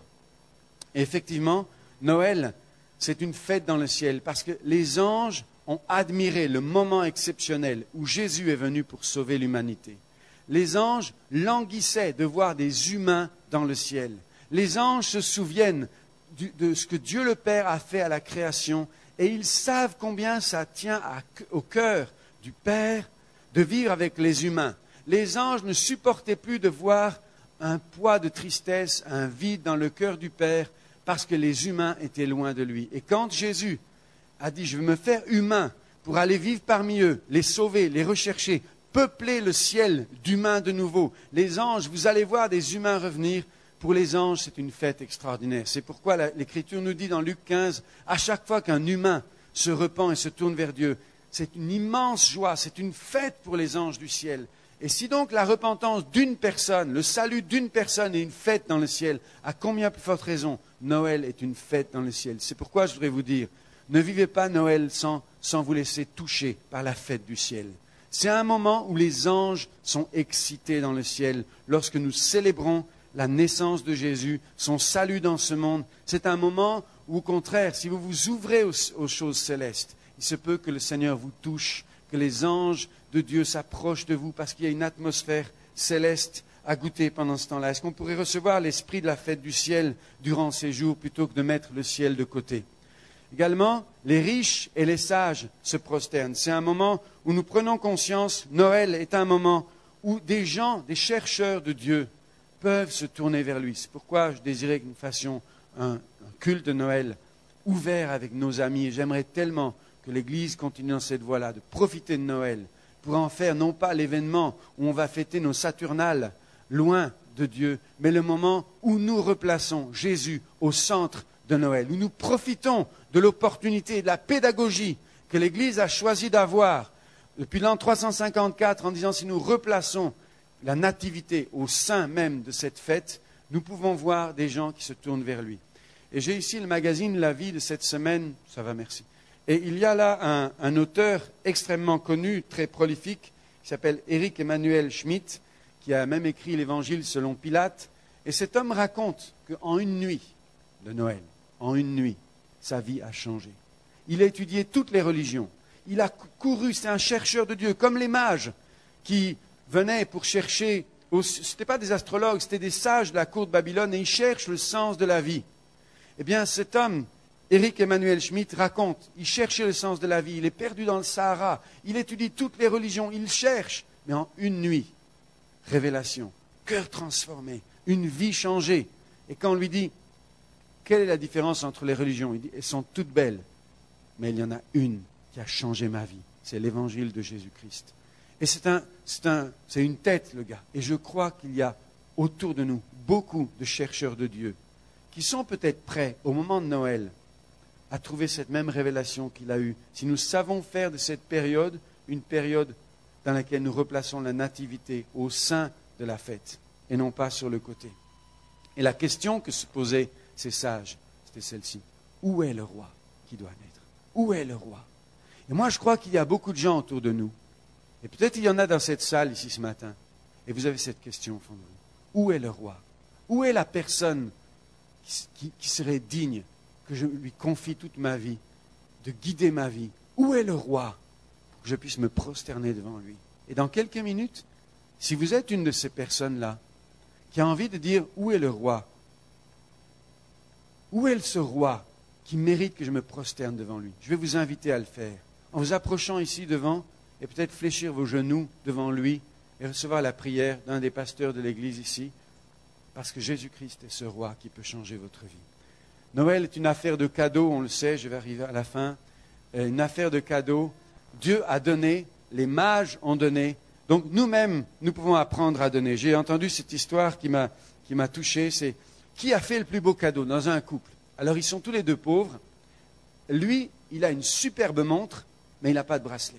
Et effectivement, Noël, c'est une fête dans le ciel parce que les anges ont admiré le moment exceptionnel où Jésus est venu pour sauver l'humanité. Les anges languissaient de voir des humains dans le ciel. Les anges se souviennent du, de ce que Dieu le Père a fait à la création et ils savent combien ça tient à, au cœur du Père de vivre avec les humains. Les anges ne supportaient plus de voir un poids de tristesse, un vide dans le cœur du Père parce que les humains étaient loin de lui. Et quand Jésus a dit, je veux me faire humain pour aller vivre parmi eux, les sauver, les rechercher, peupler le ciel d'humains de nouveau. Les anges, vous allez voir des humains revenir. Pour les anges, c'est une fête extraordinaire. C'est pourquoi la, l'Écriture nous dit dans Luc quinze, à chaque fois qu'un humain se repent et se tourne vers Dieu, c'est une immense joie, c'est une fête pour les anges du ciel. Et si donc la repentance d'une personne, le salut d'une personne est une fête dans le ciel, à combien plus forte raison Noël est une fête dans le ciel. C'est pourquoi je voudrais vous dire, ne vivez pas Noël sans, sans vous laisser toucher par la fête du ciel. C'est un moment où les anges sont excités dans le ciel, lorsque nous célébrons la naissance de Jésus, son salut dans ce monde. C'est un moment où, au contraire, si vous vous ouvrez aux, aux choses célestes, il se peut que le Seigneur vous touche, que les anges de Dieu s'approchent de vous, parce qu'il y a une atmosphère céleste à goûter pendant ce temps-là. Est-ce qu'on pourrait recevoir l'esprit de la fête du ciel durant ces jours, plutôt que de mettre le ciel de côté? Également, les riches et les sages se prosternent. C'est un moment où nous prenons conscience, Noël est un moment où des gens, des chercheurs de Dieu, peuvent se tourner vers lui. C'est pourquoi je désirais que nous fassions un, un culte de Noël ouvert avec nos amis. Et j'aimerais tellement que l'Église continue dans cette voie-là, de profiter de Noël, pour en faire non pas l'événement où on va fêter nos Saturnales loin de Dieu, mais le moment où nous replaçons Jésus au centre de Noël, où nous profitons de l'opportunité et de la pédagogie que l'Église a choisi d'avoir depuis l'an trois cent cinquante-quatre, en disant si nous replaçons la nativité au sein même de cette fête, nous pouvons voir des gens qui se tournent vers lui. Et j'ai ici le magazine La Vie de cette semaine, ça va, merci. Et il y a là un, un auteur extrêmement connu, très prolifique, qui s'appelle Éric Emmanuel Schmitt, qui a même écrit l'Évangile selon Pilate. Et cet homme raconte qu'en une nuit de Noël, en une nuit, sa vie a changé. Il a étudié toutes les religions. Il a couru, c'est un chercheur de Dieu, comme les mages qui venaient pour chercher, ce n'étaient pas des astrologues, c'était des sages de la cour de Babylone, et ils cherchent le sens de la vie. Eh bien, cet homme, Éric Emmanuel Schmitt, raconte, il cherchait le sens de la vie, il est perdu dans le Sahara, il étudie toutes les religions, il cherche, mais en une nuit, révélation, cœur transformé, une vie changée. Et quand on lui dit, quelle est la différence entre les religions? Il dit, elles sont toutes belles, mais il y en a une qui a changé ma vie, c'est l'évangile de Jésus-Christ. Et c'est, un, c'est, un, c'est une tête, le gars. Et je crois qu'il y a autour de nous beaucoup de chercheurs de Dieu qui sont peut-être prêts au moment de Noël à trouver cette même révélation qu'il a eue, si nous savons faire de cette période une période dans laquelle nous replaçons la nativité au sein de la fête et non pas sur le côté. Et la question que se posaient ces sages, c'était celle-ci. Où est le roi qui doit naître? Où est le roi? Et moi, je crois qu'il y a beaucoup de gens autour de nous. Et peut-être il y en a dans cette salle ici ce matin. Et vous avez cette question au fond de vous. Où est le roi? Où est la personne qui, qui, qui serait digne que je lui confie toute ma vie, de guider ma vie? Où est le roi pour que je puisse me prosterner devant lui? Et dans quelques minutes, si vous êtes une de ces personnes-là qui a envie de dire où est le roi? Où est ce roi qui mérite que je me prosterne devant lui? Je vais vous inviter à le faire. En vous approchant ici devant et peut-être fléchir vos genoux devant lui et recevoir la prière d'un des pasteurs de l'église ici, parce que Jésus-Christ est ce roi qui peut changer votre vie. Noël est une affaire de cadeaux, on le sait, je vais arriver à la fin. Une affaire de cadeaux. Dieu a donné, les mages ont donné. Donc nous-mêmes, nous pouvons apprendre à donner. J'ai entendu cette histoire qui m'a, qui m'a touché, c'est qui a fait le plus beau cadeau dans un couple? Alors ils sont tous les deux pauvres. Lui, il a une superbe montre, mais il n'a pas de bracelet.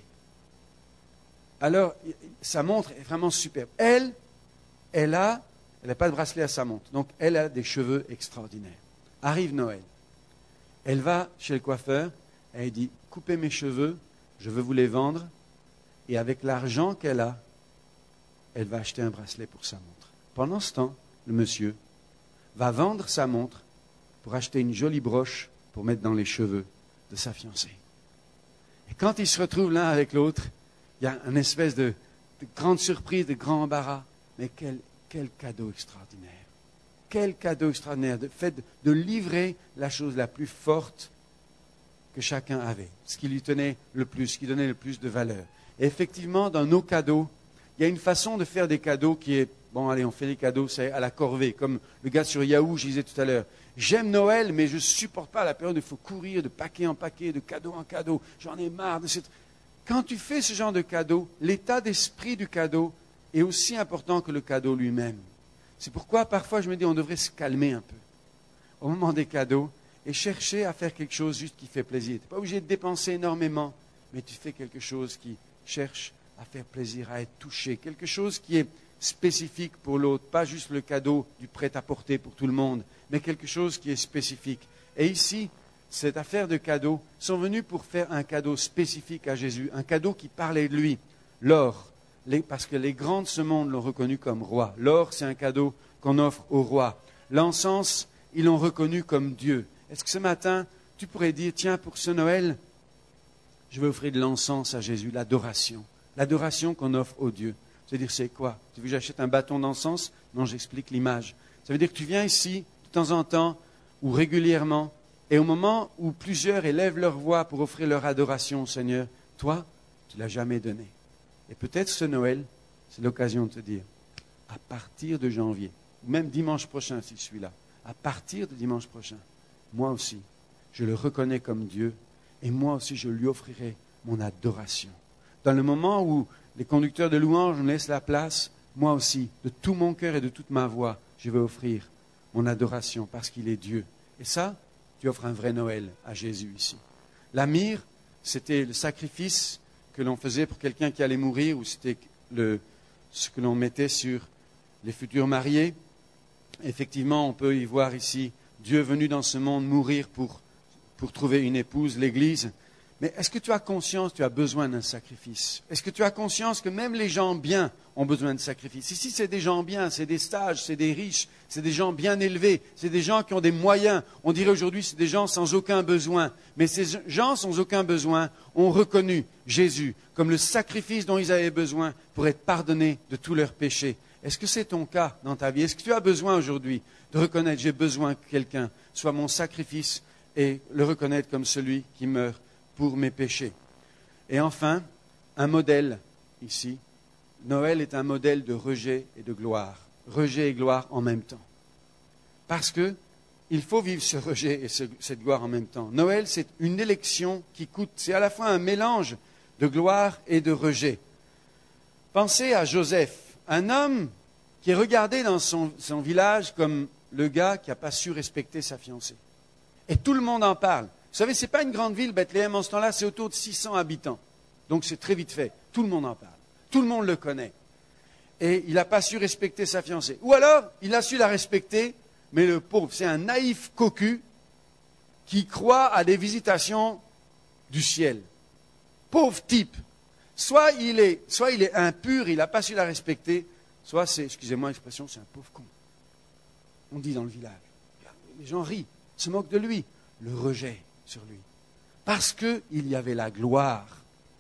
Alors, sa montre est vraiment superbe. Elle, elle a, elle n'a pas de bracelet à sa montre. Donc, elle a des cheveux extraordinaires. Arrive Noël. Elle va chez le coiffeur, et elle dit, coupez mes cheveux, je veux vous les vendre. Et avec l'argent qu'elle a, elle va acheter un bracelet pour sa montre. Pendant ce temps, le monsieur va vendre sa montre pour acheter une jolie broche pour mettre dans les cheveux de sa fiancée. Et quand ils se retrouvent l'un avec l'autre, il y a une espèce de, de grande surprise, de grand embarras. Mais quel, quel cadeau extraordinaire. Quel cadeau extraordinaire. Le fait de, de livrer la chose la plus forte que chacun avait. Ce qui lui tenait le plus, ce qui donnait le plus de valeur. Et effectivement, dans nos cadeaux, il y a une façon de faire des cadeaux qui est, bon allez, on fait des cadeaux, c'est à la corvée. Comme le gars sur Yahoo, je disais tout à l'heure. J'aime Noël, mais je ne supporte pas la période où il faut courir de paquet en paquet, de cadeau en cadeau. J'en ai marre de cette... Quand tu fais ce genre de cadeau, l'état d'esprit du cadeau est aussi important que le cadeau lui-même. C'est pourquoi parfois je me dis on devrait se calmer un peu au moment des cadeaux et chercher à faire quelque chose juste qui fait plaisir. Tu n'es pas obligé de dépenser énormément, mais tu fais quelque chose qui cherche à faire plaisir, à être touché. Quelque chose qui est spécifique pour l'autre, pas juste le cadeau du prêt-à-porter pour tout le monde, mais quelque chose qui est spécifique. Et ici, cette affaire de cadeaux sont venus pour faire un cadeau spécifique à Jésus, un cadeau qui parlait de lui, l'or, les, parce que les grands de ce monde l'ont reconnu comme roi. L'or, c'est un cadeau qu'on offre au roi. L'encens, ils l'ont reconnu comme Dieu. Est-ce que ce matin, tu pourrais dire, tiens, pour ce Noël, je vais offrir de l'encens à Jésus, l'adoration, l'adoration qu'on offre au Dieu. Ça veut dire, c'est quoi? Tu veux que j'achète un bâton d'encens? Non, j'explique l'image. Ça veut dire que tu viens ici, de temps en temps, ou régulièrement, et au moment où plusieurs élèvent leur voix pour offrir leur adoration au Seigneur, toi, tu ne l'as jamais donné. Et peut-être ce Noël, c'est l'occasion de te dire, à partir de janvier, ou même dimanche prochain si je suis là, à partir de dimanche prochain, moi aussi, je le reconnais comme Dieu, et moi aussi je lui offrirai mon adoration. Dans le moment où les conducteurs de louanges me laissent la place, moi aussi, de tout mon cœur et de toute ma voix, je vais offrir mon adoration parce qu'il est Dieu. Et ça, tu offres un vrai Noël à Jésus ici. La myrrhe, c'était le sacrifice que l'on faisait pour quelqu'un qui allait mourir, ou c'était le, ce que l'on mettait sur les futurs mariés. Effectivement, on peut y voir ici Dieu venu dans ce monde mourir pour, pour trouver une épouse, l'Église. Mais est-ce que tu as conscience que tu as besoin d'un sacrifice? Est-ce que tu as conscience que même les gens bien ont besoin de sacrifice? Ici, c'est des gens bien, c'est des sages, c'est des riches, c'est des gens bien élevés, c'est des gens qui ont des moyens. On dirait aujourd'hui c'est des gens sans aucun besoin. Mais ces gens sans aucun besoin ont reconnu Jésus comme le sacrifice dont ils avaient besoin pour être pardonnés de tous leurs péchés. Est-ce que c'est ton cas dans ta vie? Est-ce que tu as besoin aujourd'hui de reconnaître j'ai besoin que quelqu'un soit mon sacrifice et le reconnaître comme celui qui meurt pour mes péchés? Et enfin, un modèle ici. Noël est un modèle de rejet et de gloire. Rejet et gloire en même temps. Parce que il faut vivre ce rejet et ce, cette gloire en même temps. Noël, c'est une élection qui coûte. C'est à la fois un mélange de gloire et de rejet. Pensez à Joseph, un homme qui est regardé dans son, son village comme le gars qui n'a pas su respecter sa fiancée. Et tout le monde en parle. Vous savez, ce n'est pas une grande ville, Bethléem, en ce temps-là, c'est autour de six cents habitants. Donc c'est très vite fait. Tout le monde en parle. Tout le monde le connaît. Et il n'a pas su respecter sa fiancée. Ou alors, il a su la respecter, mais le pauvre, c'est un naïf cocu qui croit à des visitations du ciel. Pauvre type. Soit il est, soit il est impur, il n'a pas su la respecter, soit c'est, excusez-moi l'expression, c'est un pauvre con. On dit dans le village. Les gens rient, se moquent de lui. Le rejet sur lui. Parce qu'il y avait la gloire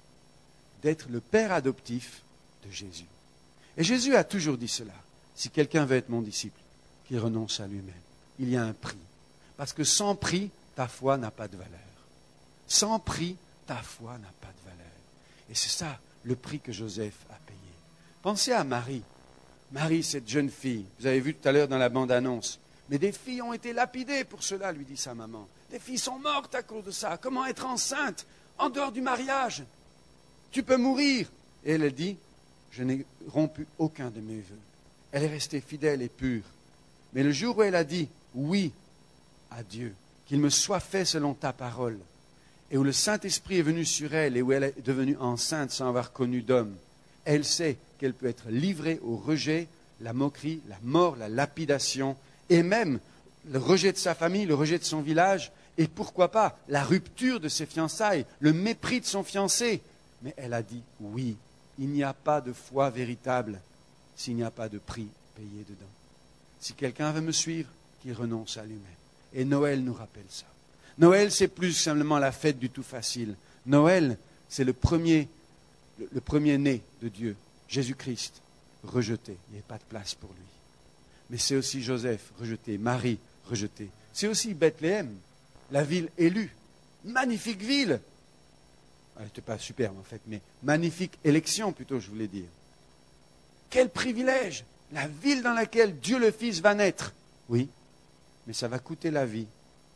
d'être le père adoptif de Jésus. Et Jésus a toujours dit cela. Si quelqu'un veut être mon disciple, qu'il renonce à lui-même. Il y a un prix. Parce que sans prix, ta foi n'a pas de valeur. Sans prix, ta foi n'a pas de valeur. Et c'est ça, le prix que Joseph a payé. Pensez à Marie. Marie, cette jeune fille, vous avez vu tout à l'heure dans la bande-annonce. Mais des filles ont été lapidées pour cela, lui dit sa maman. Des filles sont mortes à cause de ça. Comment être enceinte en dehors du mariage? Tu peux mourir. Et elle dit, je n'ai rompu aucun de mes vœux. Elle est restée fidèle et pure. Mais le jour où elle a dit oui à Dieu, qu'il me soit fait selon ta parole, et où le Saint-Esprit est venu sur elle et où elle est devenue enceinte sans avoir connu d'homme, elle sait qu'elle peut être livrée au rejet, la moquerie, la mort, la lapidation, et même le rejet de sa famille, le rejet de son village, et pourquoi pas la rupture de ses fiançailles, le mépris de son fiancé. Mais elle a dit oui, il n'y a pas de foi véritable s'il n'y a pas de prix payé dedans. Si quelqu'un veut me suivre, qu'il renonce à lui-même. Et Noël nous rappelle ça. Noël, c'est plus simplement la fête du tout facile. Noël, c'est le premier, le, le premier né de Dieu, Jésus-Christ, rejeté. Il n'y avait pas de place pour lui. Mais c'est aussi Joseph, rejeté, Marie, rejetée. C'est aussi Bethléem, la ville élue. Magnifique ville. Elle n'était pas superbe en fait, mais magnifique élection plutôt, je voulais dire. Quel privilège! La ville dans laquelle Dieu le Fils va naître. Oui, mais ça va coûter la vie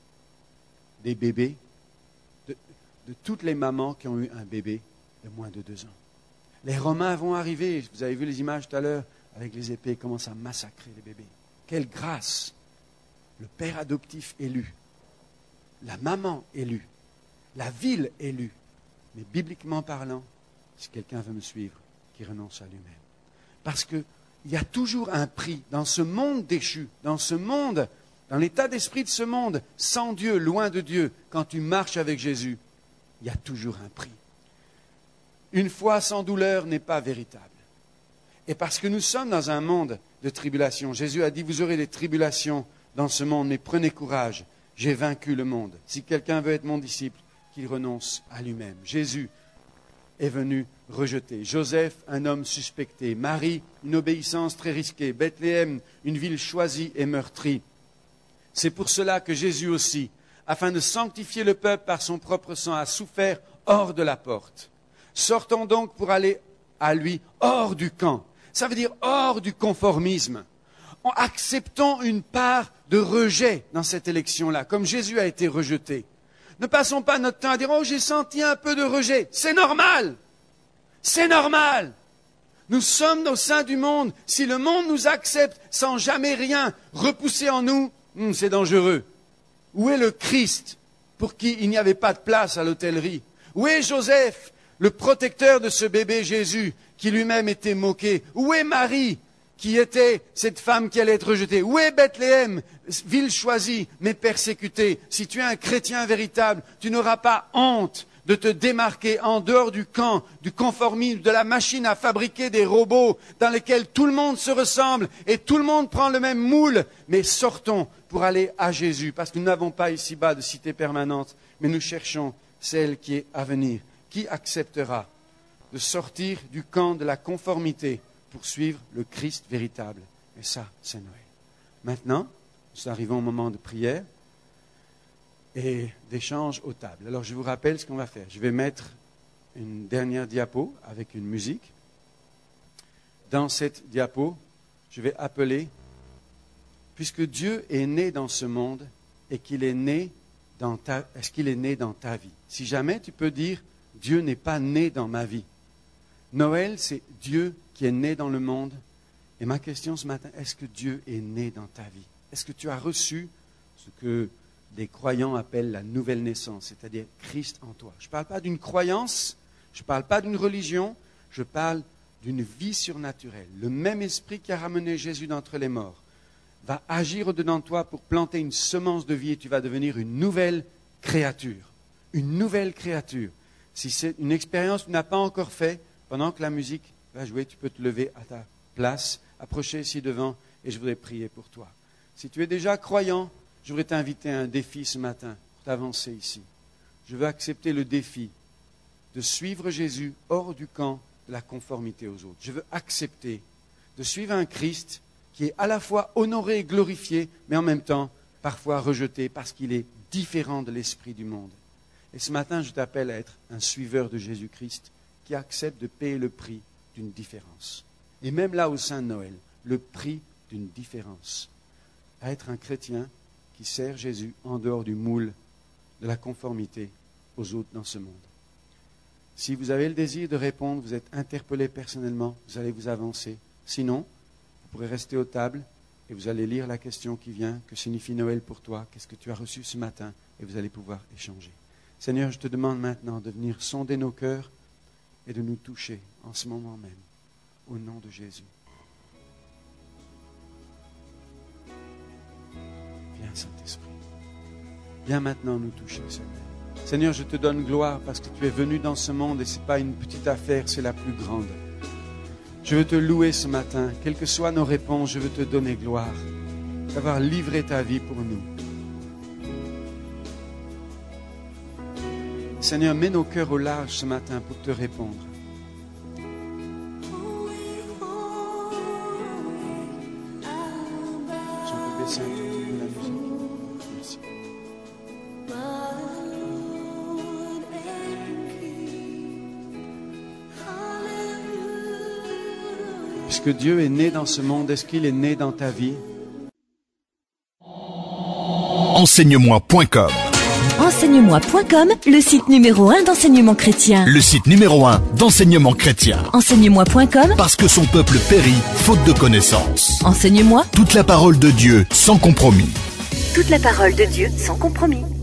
des bébés, de, de toutes les mamans qui ont eu un bébé de moins de deux ans. Les Romains vont arriver, vous avez vu les images tout à l'heure, avec les épées, ils commencent à massacrer les bébés. Quelle grâce! Le père adoptif élu, la maman élue, la ville élue. Mais bibliquement parlant, si quelqu'un veut me suivre, qu'il renonce à lui-même. Parce qu'il y a toujours un prix dans ce monde déchu, dans ce monde, dans l'état d'esprit de ce monde, sans Dieu, loin de Dieu, quand tu marches avec Jésus, il y a toujours un prix. Une foi sans douleur n'est pas véritable. Et parce que nous sommes dans un monde de tribulation, Jésus a dit, vous aurez des tribulations dans ce monde, mais prenez courage, j'ai vaincu le monde. Si quelqu'un veut être mon disciple, qu'il renonce à lui-même. Jésus est venu rejeter. Joseph, un homme suspecté. Marie, une obéissance très risquée. Bethléem, une ville choisie et meurtrie. C'est pour cela que Jésus aussi, afin de sanctifier le peuple par son propre sang, a souffert hors de la porte. Sortons donc pour aller à lui hors du camp. Ça veut dire hors du conformisme. Acceptons une part de rejet dans cette élection-là, comme Jésus a été rejeté. Ne passons pas notre temps à dire « Oh, j'ai senti un peu de rejet ». C'est normal. C'est normal. Nous sommes au sein du monde. Si le monde nous accepte sans jamais rien repousser en nous, hmm, c'est dangereux. Où est le Christ pour qui il n'y avait pas de place à l'hôtellerie? Où est Joseph, le protecteur de ce bébé Jésus, qui lui-même était moqué? Où est Marie, qui était cette femme qui allait être rejetée? Où est Bethléem, ville choisie, mais persécutée? Si tu es un chrétien véritable, tu n'auras pas honte de te démarquer en dehors du camp, du conformisme, de la machine à fabriquer des robots dans lesquels tout le monde se ressemble et tout le monde prend le même moule. Mais sortons pour aller à Jésus, parce que nous n'avons pas ici-bas de cité permanente, mais nous cherchons celle qui est à venir. Qui acceptera de sortir du camp de la conformité pour suivre le Christ véritable? Et ça, c'est Noël. Maintenant, nous arrivons au moment de prière et d'échange aux tables. Alors, je vous rappelle ce qu'on va faire. Je vais mettre une dernière diapo avec une musique. Dans cette diapo, je vais appeler, puisque Dieu est né dans ce monde et qu'il est né dans ta, est-ce qu'il est né dans ta vie? Si jamais tu peux dire, Dieu n'est pas né dans ma vie. Noël, c'est Dieu qui est né dans le monde. Et ma question ce matin, est-ce que Dieu est né dans ta vie? Est-ce que tu as reçu ce que des croyants appellent la nouvelle naissance, c'est-à-dire Christ en toi? Je ne parle pas d'une croyance, je ne parle pas d'une religion, je parle d'une vie surnaturelle. Le même esprit qui a ramené Jésus d'entre les morts va agir au-dedans de toi pour planter une semence de vie et tu vas devenir une nouvelle créature. Une nouvelle créature. Si c'est une expérience que tu n'as pas encore faite, pendant que la musique va jouer, tu peux te lever à ta place, approcher ici devant et je voudrais prier pour toi. Si tu es déjà croyant, je voudrais t'inviter à un défi ce matin pour t'avancer ici. Je veux accepter le défi de suivre Jésus hors du camp de la conformité aux autres. Je veux accepter de suivre un Christ qui est à la fois honoré et glorifié, mais en même temps parfois rejeté parce qu'il est différent de l'esprit du monde. Et ce matin, je t'appelle à être un suiveur de Jésus-Christ qui accepte de payer le prix d'une différence. Et même là au sein de Noël, le prix d'une différence. À être un chrétien qui sert Jésus en dehors du moule de la conformité aux autres dans ce monde. Si vous avez le désir de répondre, vous êtes interpellé personnellement, vous allez vous avancer. Sinon, vous pourrez rester aux tables et vous allez lire la question qui vient. Que signifie Noël pour toi? Qu'est-ce que tu as reçu ce matin? Et vous allez pouvoir échanger. Seigneur, je te demande maintenant de venir sonder nos cœurs et de nous toucher en ce moment même, au nom de Jésus. Viens, Saint-Esprit. Viens maintenant nous toucher, Seigneur. Seigneur, je te donne gloire parce que tu es venu dans ce monde et ce n'est pas une petite affaire, c'est la plus grande. Je veux te louer ce matin. Quelles que soient nos réponses, je veux te donner gloire d'avoir livré ta vie pour nous. Seigneur, mets nos cœurs au large ce matin pour te répondre. Si on peut baisser un tout petit peu la musique. Merci. Puisque Dieu est né dans ce monde, est-ce qu'il est né dans ta vie? Enseigne-moi point com. Enseigne-moi point com, le site numéro un d'enseignement chrétien. Le site numéro un d'enseignement chrétien. Enseigne-moi point com, Parce que son peuple périt, faute de connaissance. Enseigne-moi Toute la parole de Dieu, sans compromis. toute la parole de Dieu sans compromis.